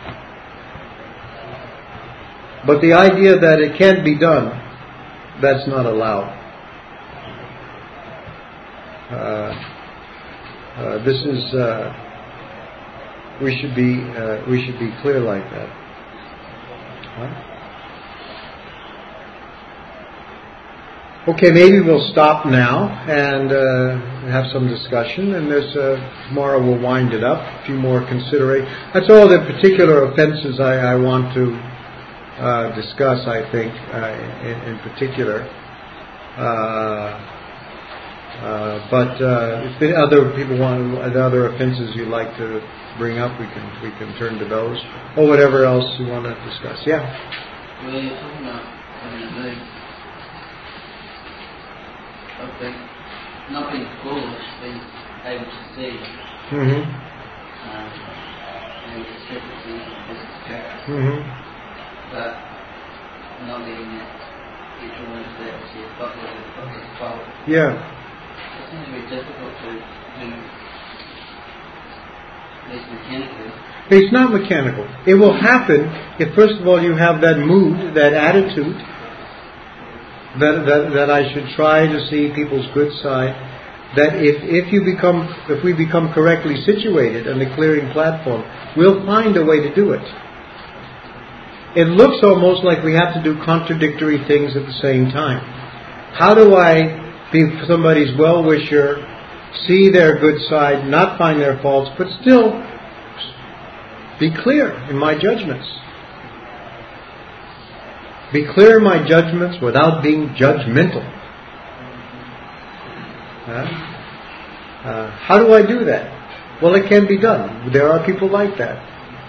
But the idea that it can't be done, that's not allowed. Uh, Uh, this is uh, we should be uh, we should be clear like that. Huh? Okay, maybe we'll stop now and uh, have some discussion, and this uh, tomorrow we'll wind it up. A few more considerations. That's all the particular offenses I, I want to uh, discuss. I think uh, in, in particular. Uh, Uh, but uh, if the other people want the other offences you'd like to bring up, we can we can turn to those, or whatever else you want to discuss. Yeah.
Well, you're talking about having okay, nothing foolish being able to see,
Mm-hmm.
um, and specifically this character.
Mm-hmm.
but not getting it. Each one is there to see what is fault.
Yeah.
It seems to be difficult to do, at least mechanically.
It's not mechanical. It will happen if, first of all, you have that mood, that attitude, that that, that I should try to see people's good side. That if, if you become, if we become correctly situated on the clearing platform, we'll find a way to do it. It looks almost like we have to do contradictory things at the same time. How do I be somebody's well-wisher, see their good side, not find their faults, but still be clear in my judgments? Be clear in my judgments without being judgmental. Huh? Uh, how do I do that? Well, it can be done. There are people like that.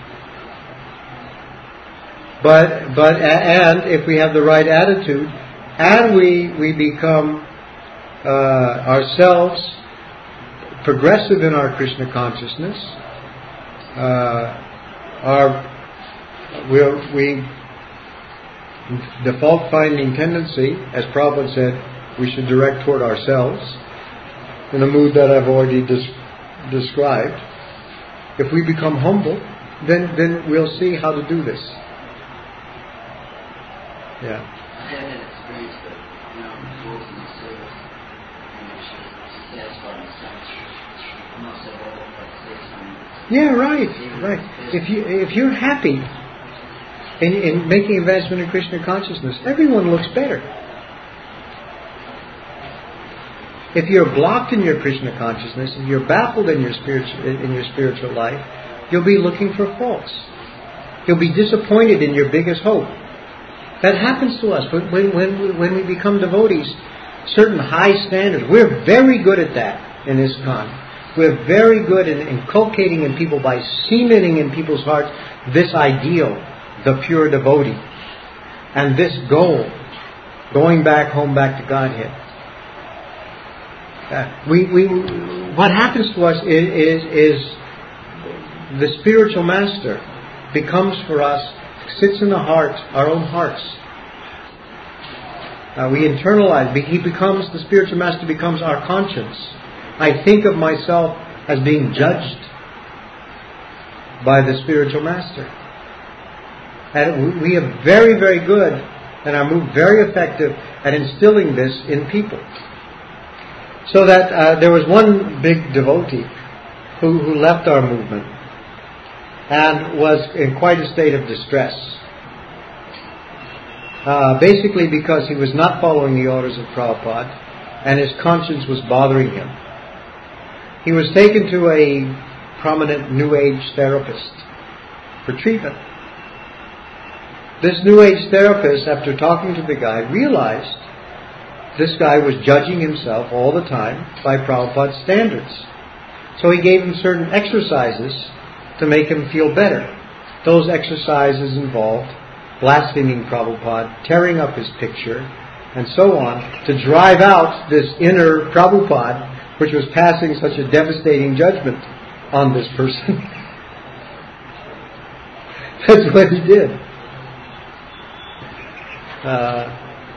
But but and if we have the right attitude, and we we become uh, ourselves progressive in our Krishna consciousness, uh, our we we default finding tendency, as Prabhupada said, we should direct toward ourselves in a mood that I've already des- described. If we become humble, then then we'll see how to do this. Yeah.
I had an experience that, you know, towards the service, and it should satisfy myself. I'm not so bothered if I say something.
Yeah, right, right. If you if you're happy in, in making advancement in Krishna consciousness, everyone looks better. If you're blocked in your Krishna consciousness, if you're baffled in your spiritual in your spiritual life, you'll be looking for faults. You'll be disappointed in your biggest hope. That happens to us when, when, when we become devotees. Certain high standards. We're very good at that in ISKCON. We're very good in inculcating in people, by cementing in people's hearts, this ideal, the pure devotee, and this goal, going back home, back to Godhead. Uh, we, we, what happens to us is, is, is the spiritual master becomes for us, sits in the heart, our own hearts. Uh, we internalize. He becomes, the spiritual master becomes our conscience. I think of myself as being judged by the spiritual master. And we are very, very good, and are moved very effective at instilling this in people. So that uh, there was one big devotee who, who left our movement and was in quite a state of distress. Uh, basically because he was not following the orders of Prabhupada and his conscience was bothering him. He was taken to a prominent New Age therapist for treatment. This New Age therapist, after talking to the guy, realized this guy was judging himself all the time by Prabhupada's standards. So he gave him certain exercises to make him feel better. Those exercises involved blaspheming Prabhupada, tearing up his picture, and so on, to drive out this inner Prabhupada, which was passing such a devastating judgment on this person. That's what he did. Uh,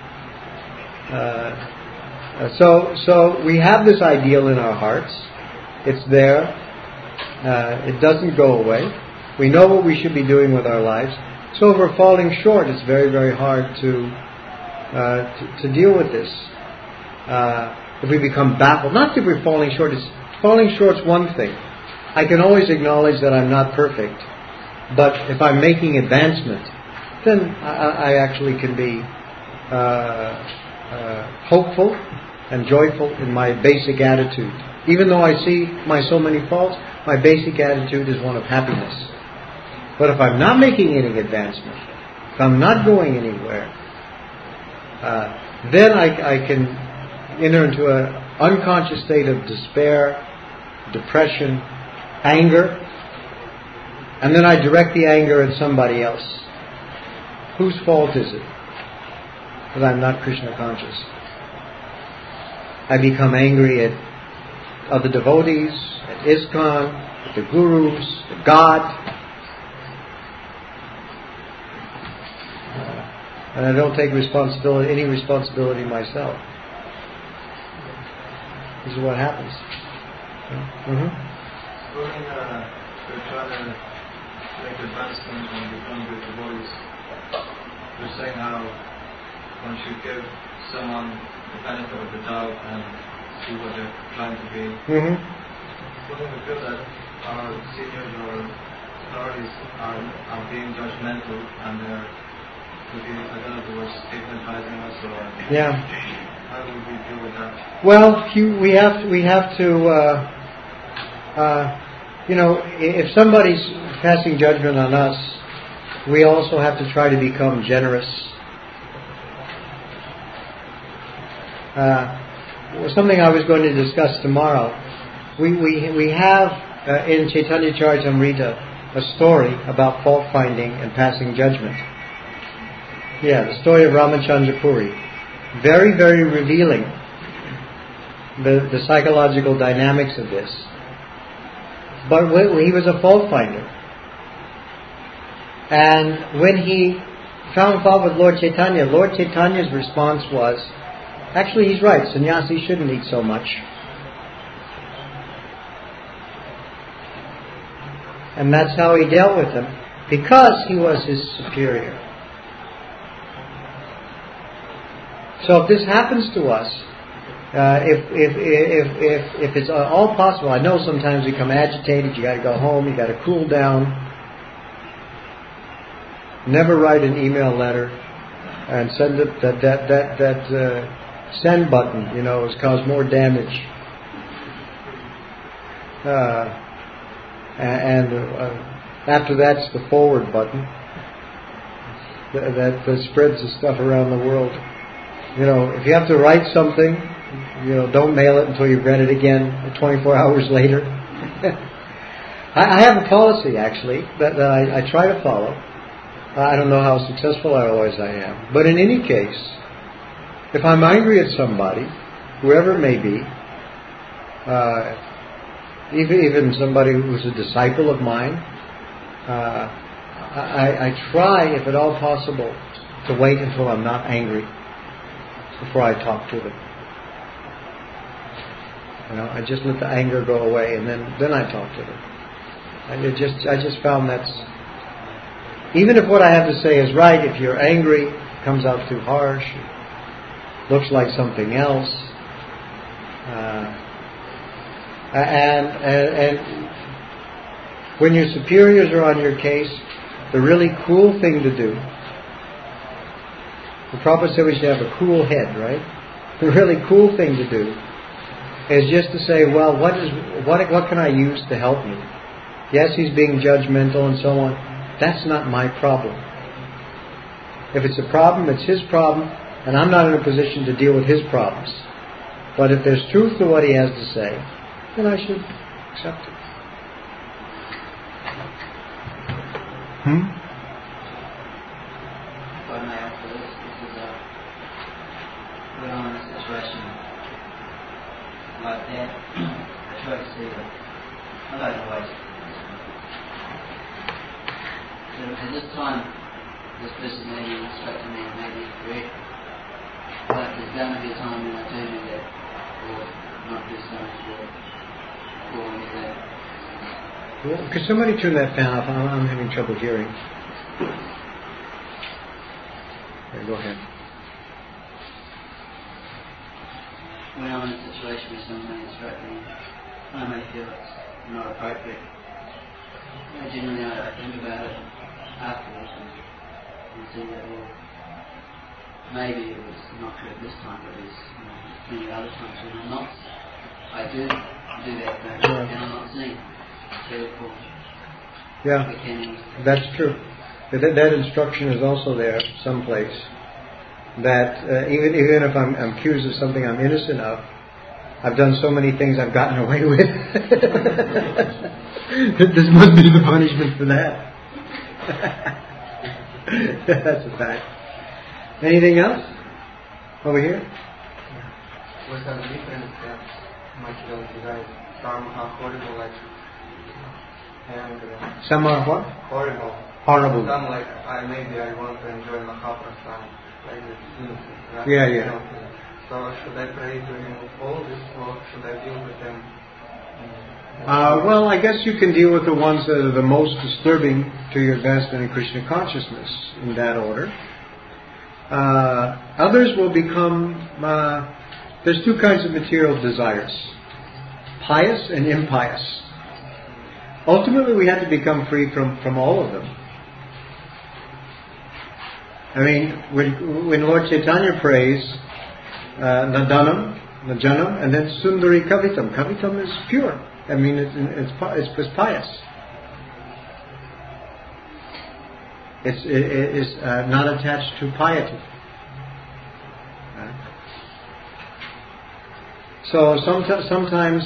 uh, so, so we have this ideal in our hearts. It's there. Uh, it doesn't go away. We know what we should be doing with our lives. So if we're falling short, it's very, very hard to uh, to, to deal with this. Uh, if we become baffled, not that we're falling short. It's falling short's one thing. I can always acknowledge that I'm not perfect, but if I'm making advancement, then I, I actually can be uh, uh, hopeful and joyful in my basic attitude. Even though I see my so many faults, my basic attitude is one of happiness. But if I'm not making any advancement, if I'm not going anywhere, uh, then I, I can enter into an unconscious state of despair, depression, anger, and then I direct the anger at somebody else. Whose fault is it that I'm not Krishna conscious? I become angry at other devotees, at ISKCON, at the gurus, at God. And I don't take responsibility, any responsibility myself. This is what happens. Mm-hmm.
Going, uh, we're trying to make advancements and become good devotees. We're saying how one should give someone the benefit of the doubt and see what they're trying to be.
Mm-hmm.
Wouldn't we feel that our seniors or authorities are, are being judgmental and they're, to be, I don't know if it was stigmatizing us or...
Yeah.
How do we deal with that?
Well, you, we have to, we have to, uh, uh, you know, if somebody's passing judgment on us, we also have to try to become generous. Uh, something I was going to discuss tomorrow. We we we have uh, in Chaitanya Charitamrita a story about fault finding and passing judgment. Yeah, the story of Ramachandra Puri. Very, very revealing, the, the psychological dynamics of this. But when, he was a fault finder. And when he found fault with Lord Chaitanya, Lord Chaitanya's response was, actually he's right, sannyasi shouldn't eat so much. And that's how he dealt with him, because he was his superior. So if this happens to us, uh, if, if if if if it's all possible, I know sometimes we become agitated. You got to go home. You got to cool down. Never write an email letter and send it. That that that that uh, send button, you know, has caused more damage. Uh, and uh, after that's the forward button that that spreads the stuff around the world. You know, if you have to write something, you know, don't mail it until you've read it again twenty-four hours later. I, I have a policy, actually, that, that I, I try to follow. I don't know how successful I always I am. But in any case, if I'm angry at somebody, whoever it may be, uh, even, even somebody who's a disciple of mine, uh, I, I try, if at all possible, to wait until I'm not angry before I talk to them. You know, I just let the anger go away, and then, then I talk to them. I just I just found that's, even if what I have to say is right, if you're angry, it comes out too harsh, it looks like something else, uh, and, and and when your superiors are on your case, the really cool thing to do. The Prabhupada said we should have a cool head, right? The really cool thing to do is just to say, well, what is what what can I use to help me? Yes, he's being judgmental and so on. That's not my problem. If it's a problem, it's his problem, and I'm not in a position to deal with his problems. But if there's truth to what he has to say, then I should accept it. Hmm?
Like that, I try to see that I don't always. So at this time, this person maybe instructed me, maybe correct, but there's going to be a time when I do do that, or not do something, or or any of that.
Well, could somebody turn that fan off? I'm, I'm having trouble hearing. Okay, go ahead.
When I'm in a situation where someone instructs me, I may feel it's not appropriate. I generally I, I think about it afterwards and, and see that, well, maybe it was not correct this time, but there's you know, many other times when I'm not. I do do that thing, right. And I'm not seeing. Therefore,
yeah, that's true. That, that instruction is also there someplace. That uh, even even if I'm, I'm accused of something I'm innocent of, I've done so many things I've gotten away with. This must be the punishment for that. That's a fact. Anything else? Over here?
What's the difference that much of desire? Some are horrible, like anger.
Some are what?
Horrible.
horrible.
Some like I maybe I want to enjoy Mahaprasad, like this. Right?
Yeah, yeah.
So should I pray to remove all this, or should I deal with them?
Uh, well, I guess you can deal with the ones that are the most disturbing to your advancement in Krishna consciousness in that order. Uh, others will become, uh, there's two kinds of material desires, pious and impious. Ultimately, we have to become free from, from all of them. I mean, when, when Lord Chaitanya prays, uh, Nadanam, Najanam, and then Sundari Kavitam. Kavitam is pure. I mean, it's, it's, it's, it's pious. It's, it, it is uh, not attached to piety. Right? So sometimes, sometimes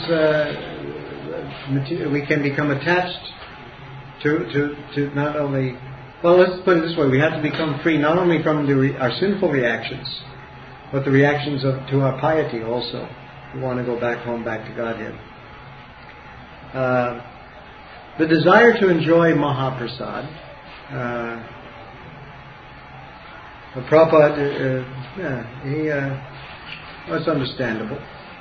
uh, we can become attached to, to, to not only... Well, let's put it this way. We have to become free not only from the re, our sinful reactions, but the reactions of, to our piety also. We want to go back home, back to Godhead. Uh, the desire to enjoy Mahaprasad, uh, Prabhupada, uh, yeah, he, uh, well, it's understandable.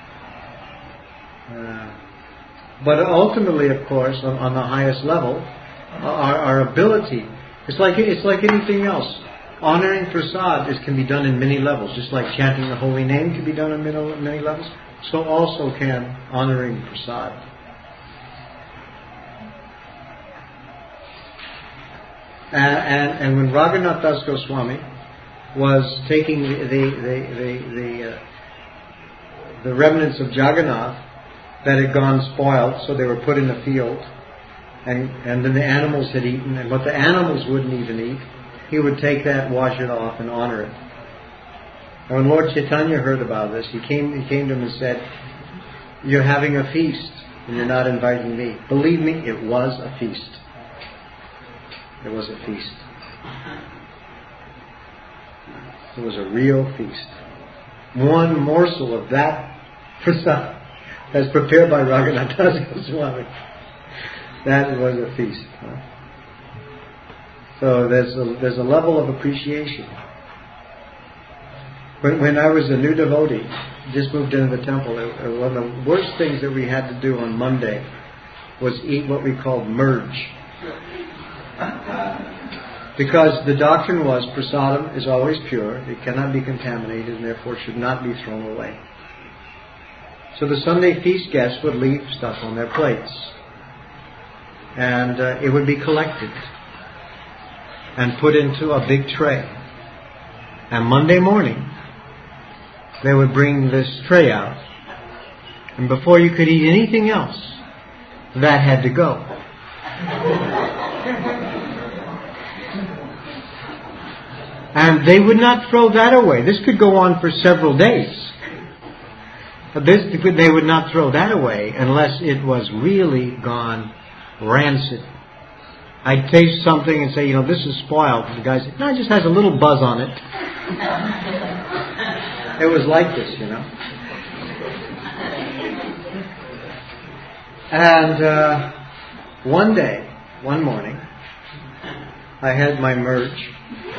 Uh, but ultimately, of course, on, on the highest level, our, our ability, it's like it's like anything else. Honoring prasad is, can be done in many levels, just like chanting the holy name can be done in many, many levels. So also can honoring prasad. And, and, and when Raghunath Das Goswami was taking the the the the, the, uh, the remnants of Jagannath that had gone spoiled, so they were put in the field, and and then the animals had eaten, and what the animals wouldn't even eat, he would take that, wash it off, and honor it. And when Lord Chaitanya heard about this, he came he came to him and said, "You're having a feast, and you're not inviting me." Believe me, it was a feast. It was a feast. It was a real feast. One morsel of that prasad as prepared by Raghunath Das Goswami. That was a feast. Huh? So there's a, there's a level of appreciation. When, when I was a new devotee, just moved into the temple, one of the worst things that we had to do on Monday was eat what we called merge. Because the doctrine was prasadam is always pure, it cannot be contaminated, and therefore should not be thrown away. So the Sunday feast guests would leave stuff on their plates, and uh, it would be collected and put into a big tray. And Monday morning, they would bring this tray out, and before you could eat anything else, that had to go. And they would not throw that away. This could go on for several days. But this, they would not throw that away unless it was really gone rancid. I'd taste something and say, you know, this is spoiled. And the guy said, no, it just has a little buzz on it. It was like this, you know. And uh, one day, one morning, I had my merge.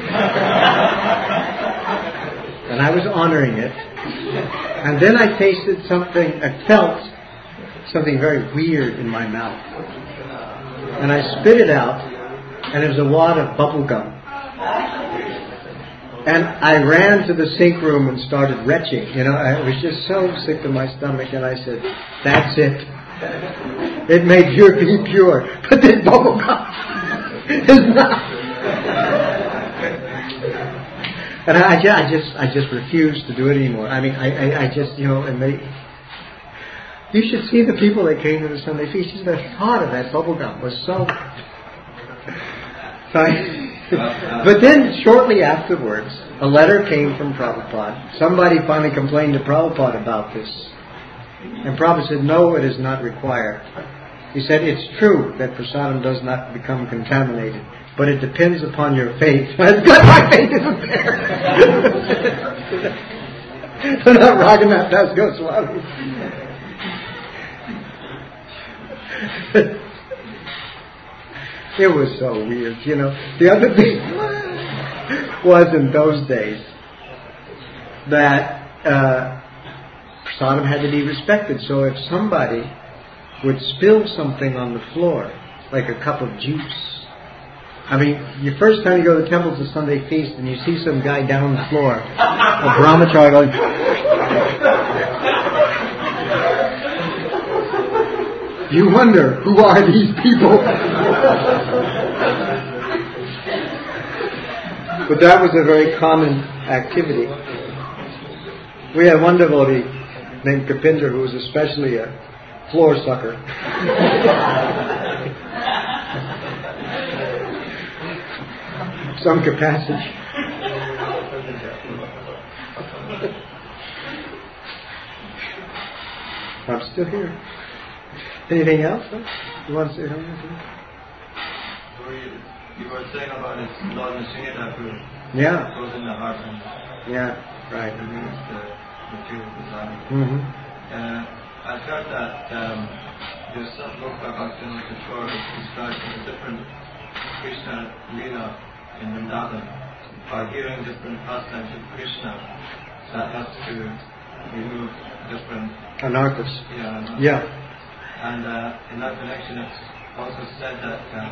And I was honoring it. And then I tasted something, I felt something very weird in my mouth. And I spit it out, and it was a wad of bubble gum. And I ran to the sink room and started retching. You know, I was just so sick to my stomach, and I said, that's it. It may pure be pure, but this bubble gum is not. And I, I just, I just refused to do it anymore. I mean, I, I, I just, you know, and they. You should see the people that came to the Sunday feast. Just the thought of that bubble gum was so. so I, but then, shortly afterwards, a letter came from Prabhupada. Somebody finally complained to Prabhupada about this, and Prabhupada said, "No, it is not required." He said, "It's true that prasadam does not become contaminated, but it depends upon your faith." That's good. My faith isn't there. So now Raghunath Das Goswami. It was so weird, you know. The other thing was in those days that uh, prasadam had to be respected. So if somebody would spill something on the floor, like a cup of juice, I mean, the first time you go to the temple to Sunday feast and you see some guy down on the floor, a brahmachari going, you wonder, who are these people? But that was a very common activity. We had one devotee named Kapindra who was especially a floor sucker. Some capacity. I'm still here. Anything else? Huh? You want to say something?
You were saying about his Lord Nrsimha who
Yeah.
goes in the heart and
Yeah, right.
removes the material desire.
Mm-hmm.
Uh, I felt that um, there's some book about Bhaktivinoda Thakur which describes the different Krishna Leela in Vrindavan. By hearing different pastimes of Krishna, that has to remove different
Anarthas.
yeah, anarthas.
Yeah.
And uh, in that connection, it's also said that um,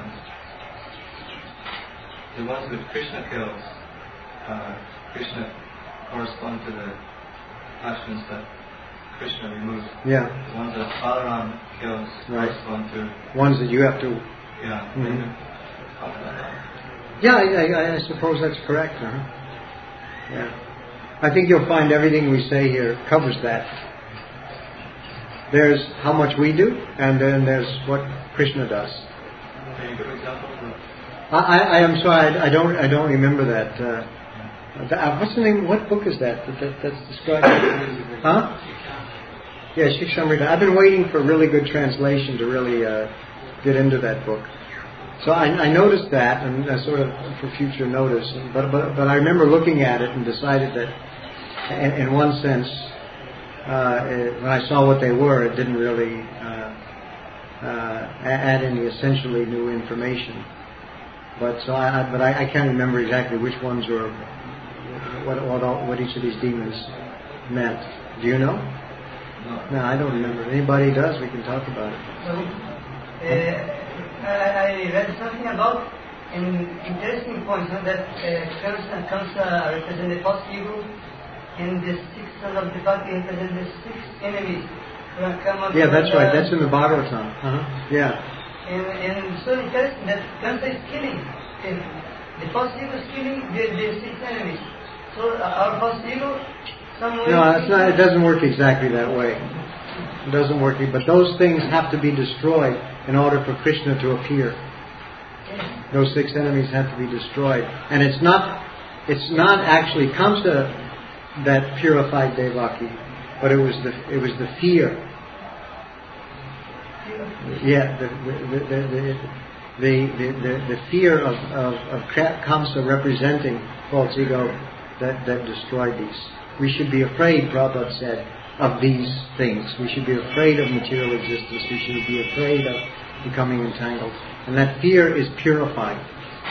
the ones that Krishna kills, uh, Krishna correspond to the passions that Krishna removes.
Yeah.
The ones that Balaram kills
Right.
correspond to,
Ones that you have to.
yeah.
Mhm.
maybe talk about that.
Yeah, I, I, I suppose that's correct. Uh-huh. Yeah. I think you'll find everything we say here covers that. There's how much we do, and then there's what Krishna does.
Can you give examples of
I, I, I am sorry, I, I don't, I don't remember that. Uh, uh, what's the name? What book is that? that, that that's described? Huh? Yeah, Shikshamrita. I've been waiting for a really good translation to really uh, get into that book. So I, I noticed that, and uh, sort of for future notice. But but but I remember looking at it and decided that, in, in one sense, uh, it, when I saw what they were, it didn't really uh, uh, add any essentially new information. But so I, I but I, I can't remember exactly which ones were what what all, what each of these demons meant. Do you know?
no.
No, I don't remember. Anybody does? We can talk about it.
So, uh, I I read something about an interesting point, no, that uh, Krishna and Kamsa represent the first evil, and the six sons of the party represent the six enemies. Rakama,
Yeah, that's right. That's in the
and,
Bhagavatam. Uh-huh. Yeah.
and so interesting that Kamsa is killing. And the first evil is killing the, the six enemies. So uh, our first evil, some way.
No, it's not. It doesn't work exactly that way. It doesn't work. But those things have to be destroyed in order for Krishna to appear. Those six enemies have to be destroyed, and it's not. It's not actually Kamsa that purified Devaki, but it was the it was the fear. Yeah, the the the the, the, the, the, the fear of, of, of Kamsa representing false ego that, that destroyed these. We should be afraid, Prabhupada said, of these things. We should be afraid of material existence. We should be afraid of becoming entangled. And that fear is purified.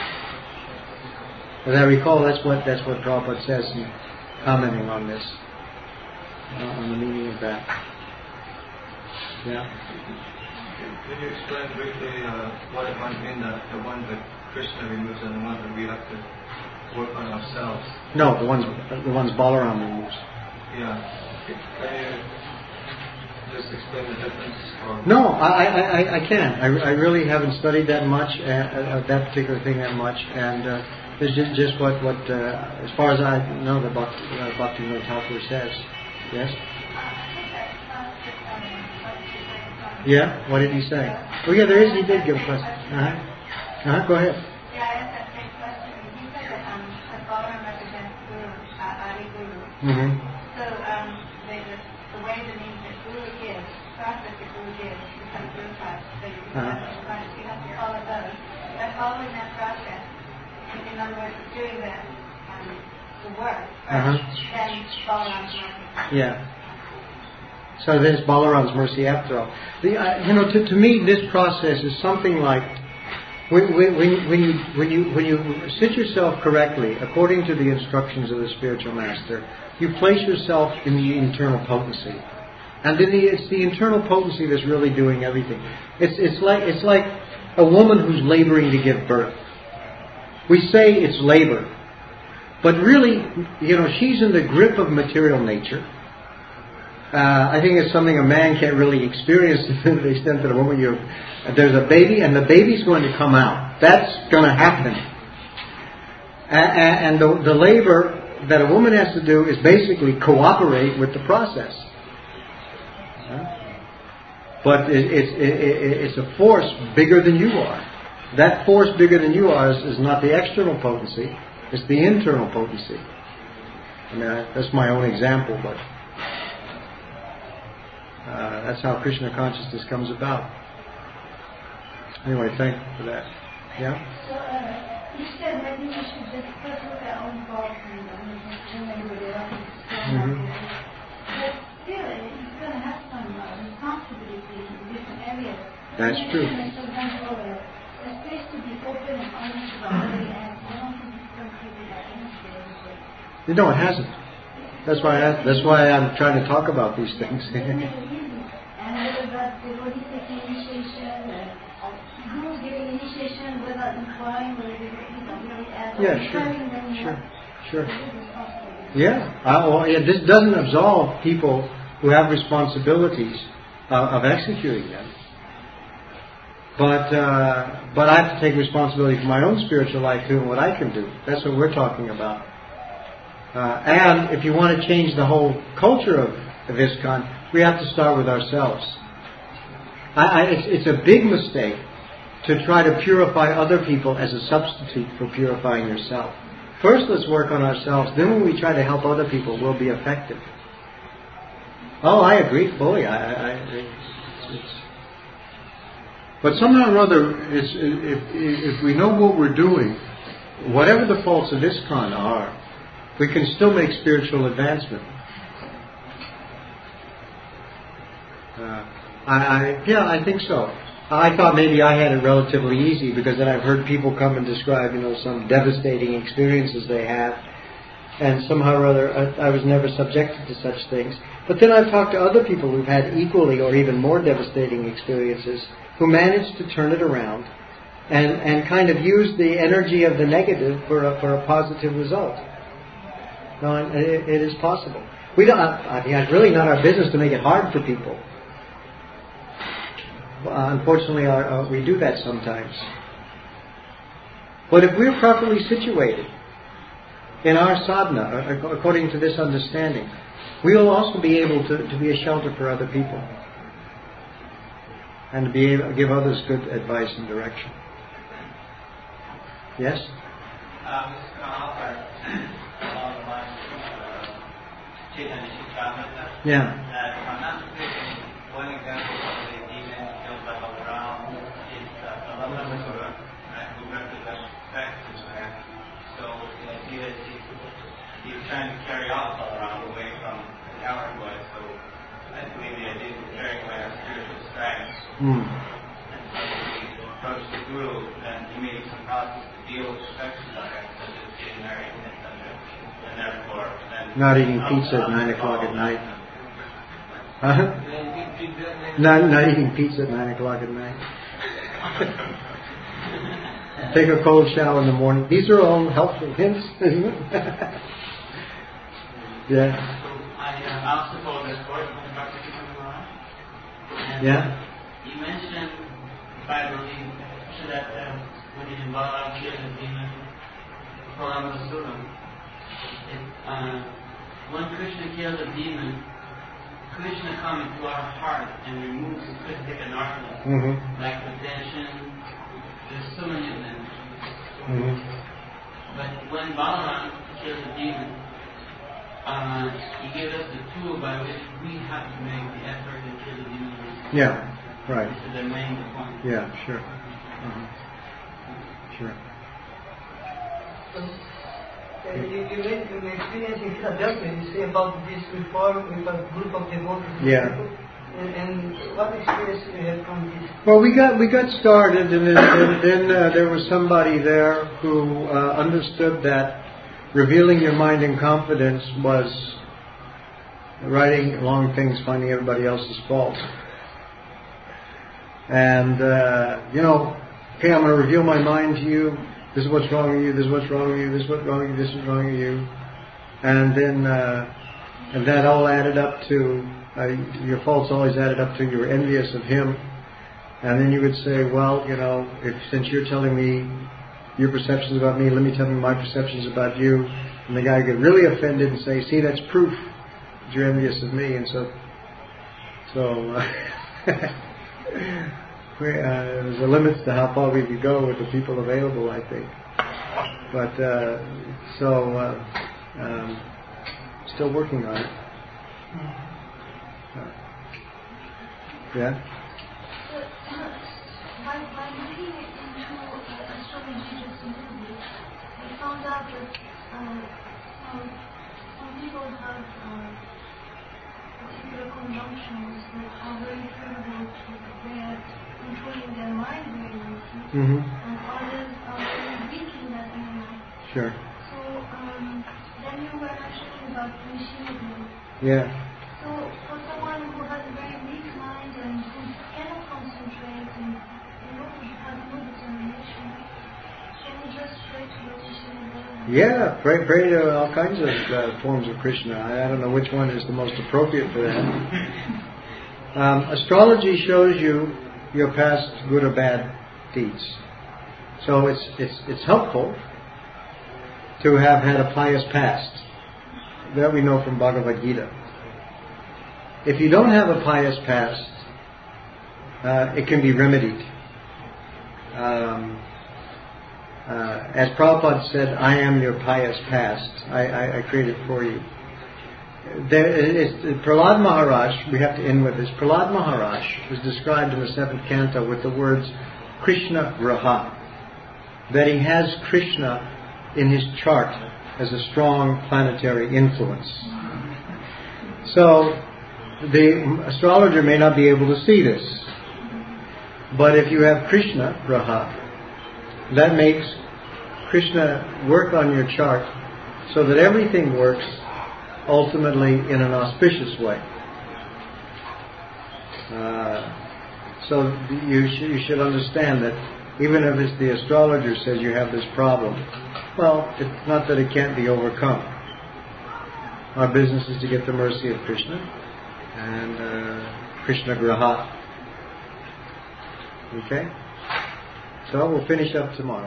As I recall, that's what that's what Prabhupada says in commenting on this, uh, on the meaning of that. Yeah.
Can you explain briefly uh, what it might mean that the one that Krishna removes and the one that we have to work on ourselves?
No, the ones the ones Balaram removes.
Yeah. Can you just explain the difference? Or
No, I, I, I, I can't. I, I really haven't studied that much, uh, uh, that particular thing that much, and uh, it's just, just what, what uh, as far as I know, the Bhakti, uh, Bhaktivinoda Thakur says. Yes? Yeah? What did he say? Oh yeah, there is, he did give a question. Uh-huh. Uh-huh, go ahead.
Yeah, I asked that same question. He said that um, that Balaram represents Guru, uh, Adi Guru.
Mm-hmm.
So um, the, the, the way the means that Guru gives, process that Guru gives, becomes Guru class. So you,
Uh-huh.
uh, you have to follow those. By following that process, in, in other words, doing the, um, the work,
Uh-huh.
then Balaram's mercy.
Yeah. So there's Balaram's mercy after all. The, uh, you know, to, to me, this process is something like When, when, when, you, when, you, when you sit yourself correctly, according to the instructions of the spiritual master, you place yourself in the internal potency. And then the, it's the internal potency that's really doing everything. It's, it's, like, it's like a woman who's laboring to give birth. We say it's labor. But really, you know, she's in the grip of material nature. Uh, I think it's something a man can't really experience to the extent that a woman, you there's a baby and the baby's going to come out. That's going to happen. And, and the, the labor that a woman has to do is basically cooperate with the process. But it, it, it, it's a force bigger than you are. That force bigger than you are is, is not the external potency. It's the internal potency. I mean, I, that's my own example, but uh, that's how Krishna consciousness comes about. Anyway, thank you for that. Yeah?
So, uh, you said maybe we should just first look at our own faults and remember the other
Mm-hmm.
But still, you're going to have some uh, responsibility in different areas.
That's true.
For example, uh, a space to be open and honest about what we have. I don't think it's going to be that easy.
No, it hasn't. That's why I, that's why I'm trying to talk about these things.
And whether that's the body taking initiation, uh, guru giving initiation without inquiring whether they really add
Yeah, sure, sure, sure. Yeah. Uh, well, yeah, this doesn't absolve people who have responsibilities uh, of executing them. But uh, but I have to take responsibility for my own spiritual life too and what I can do. That's what we're talking about. Uh, and if you want to change the whole culture of, of ISKCON, we have to start with ourselves. I, I, it's, it's a big mistake to try to purify other people as a substitute for purifying yourself. First, let's work on ourselves. Then when we try to help other people, we'll be effective. Oh, I agree fully. I, I, it's, it's, but somehow or other, it's, if, if we know what we're doing, whatever the faults of ISKCON are, we can still make spiritual advancement. Uh, I, I, yeah, I think so. I thought maybe I had it relatively easy because then I've heard people come and describe, you know, some devastating experiences they have, and somehow or other I, I was never subjected to such things. But then I've talked to other people who've had equally or even more devastating experiences who managed to turn it around and, and kind of use the energy of the negative for a, for a positive result. No, it, it is possible. We don't. I mean, it's really not our business to make it hard for people. Uh, unfortunately, our, uh, we do that sometimes. But if we're properly situated in our sadhana, according to this understanding, we will also be able to, to be a shelter for other people and to be able to give others good advice and direction. Yes?
Um, along the lines of uh, Chaitanya Charitamrita.
Yeah.
That if I'm not mistaken, one example of the demon killed by Balaram is uh, Balaram, right, who represents sex in there. So the idea is he, he was trying to carry off Balaram away from the coward boy. So I believe the idea is carrying away our spiritual strength.
Mm.
And so he approached the guru, and he made some process to deal with affection desires, such as getting married, et cetera. And therefore, then
Not eating pizza at nine o'clock at night. Huh? Not, not eating pizza at nine o'clock at night. Take a cold shower in the morning. These are all helpful hints, isn't it? Yeah.
I uh, also followed this course from Doctor Krishna Maharaj.
Yeah.
You mentioned, if I believe, that uh, when he's involved in the demon, Paramasura, uh, when Krishna kills a demon, Krishna comes into our heart and removes the Krishna darkness,
Mm-hmm.
like attention. There's so many of them.
Mm-hmm.
But when Balaram kills a demon, uh, he gave us the tool by which we have to make the effort to kill the demon.
Yeah. Right.
This is the main point.
Yeah. Sure. Mm-hmm. Sure.
So, uh, you, you made you experience in Philadelphia. You say about this reform with a group of devotees.
Yeah.
And, and what experience do you have from this?
Well, we got we got started, and then, then, then uh, there was somebody there who uh, understood that revealing your mind in confidence was writing long things, finding everybody else's faults. And, uh, you know, okay, I'm going to reveal my mind to you. This is what's wrong with you. This is what's wrong with you. This is what's wrong with you. This is wrong with you. And then, uh, and that all added up to, uh, your faults always added up to you were envious of him. And then you would say, well, you know, if since you're telling me your perceptions about me, let me tell you my perceptions about you. And the guy would get really offended and say, see, that's proof that you're envious of me. And so, so, uh, we, uh, there's a limit to how far we could go with the people available, I think. But, uh, so, uh, um, still working on it. Uh, yeah?
By, by looking into uh, astrology just a little bit, I found out that uh, some, some people have uh, particular conjunctions that are very favorable to their controlling their mind very nicely,
Mm-hmm.
and others are very weak in that area.
Sure.
So um, then you were mentioning about machinery.
Yeah.
So for someone who has a very weak mind and who cannot concentrate and you know who has no determination, can we just pray to Lord Vishnu?
Yeah, pray, pray to all kinds of uh, forms of Krishna. I, I don't know which one is the most appropriate for that. Um, astrology shows you your past good or bad deeds. So it's it's it's helpful to have had a pious past. That we know from Bhagavad Gita. If you don't have a pious past, uh, it can be remedied. Um, uh, as Prabhupada said, I am your pious past. I, I, I create it for you. There is, Prahlad Maharaj, we have to end with this. Prahlad Maharaj was described in the seventh canto with the words Krishna Graha. That he has Krishna in his chart as a strong planetary influence. So, the astrologer may not be able to see this. But if you have Krishna Graha, that makes Krishna work on your chart so that everything works ultimately in an auspicious way. Uh, so you, sh- you should understand that even if it's the astrologer says you have this problem, well, it's not that it can't be overcome. Our business is to get the mercy of Krishna and uh, Krishna Graha. Okay? So we'll finish up tomorrow.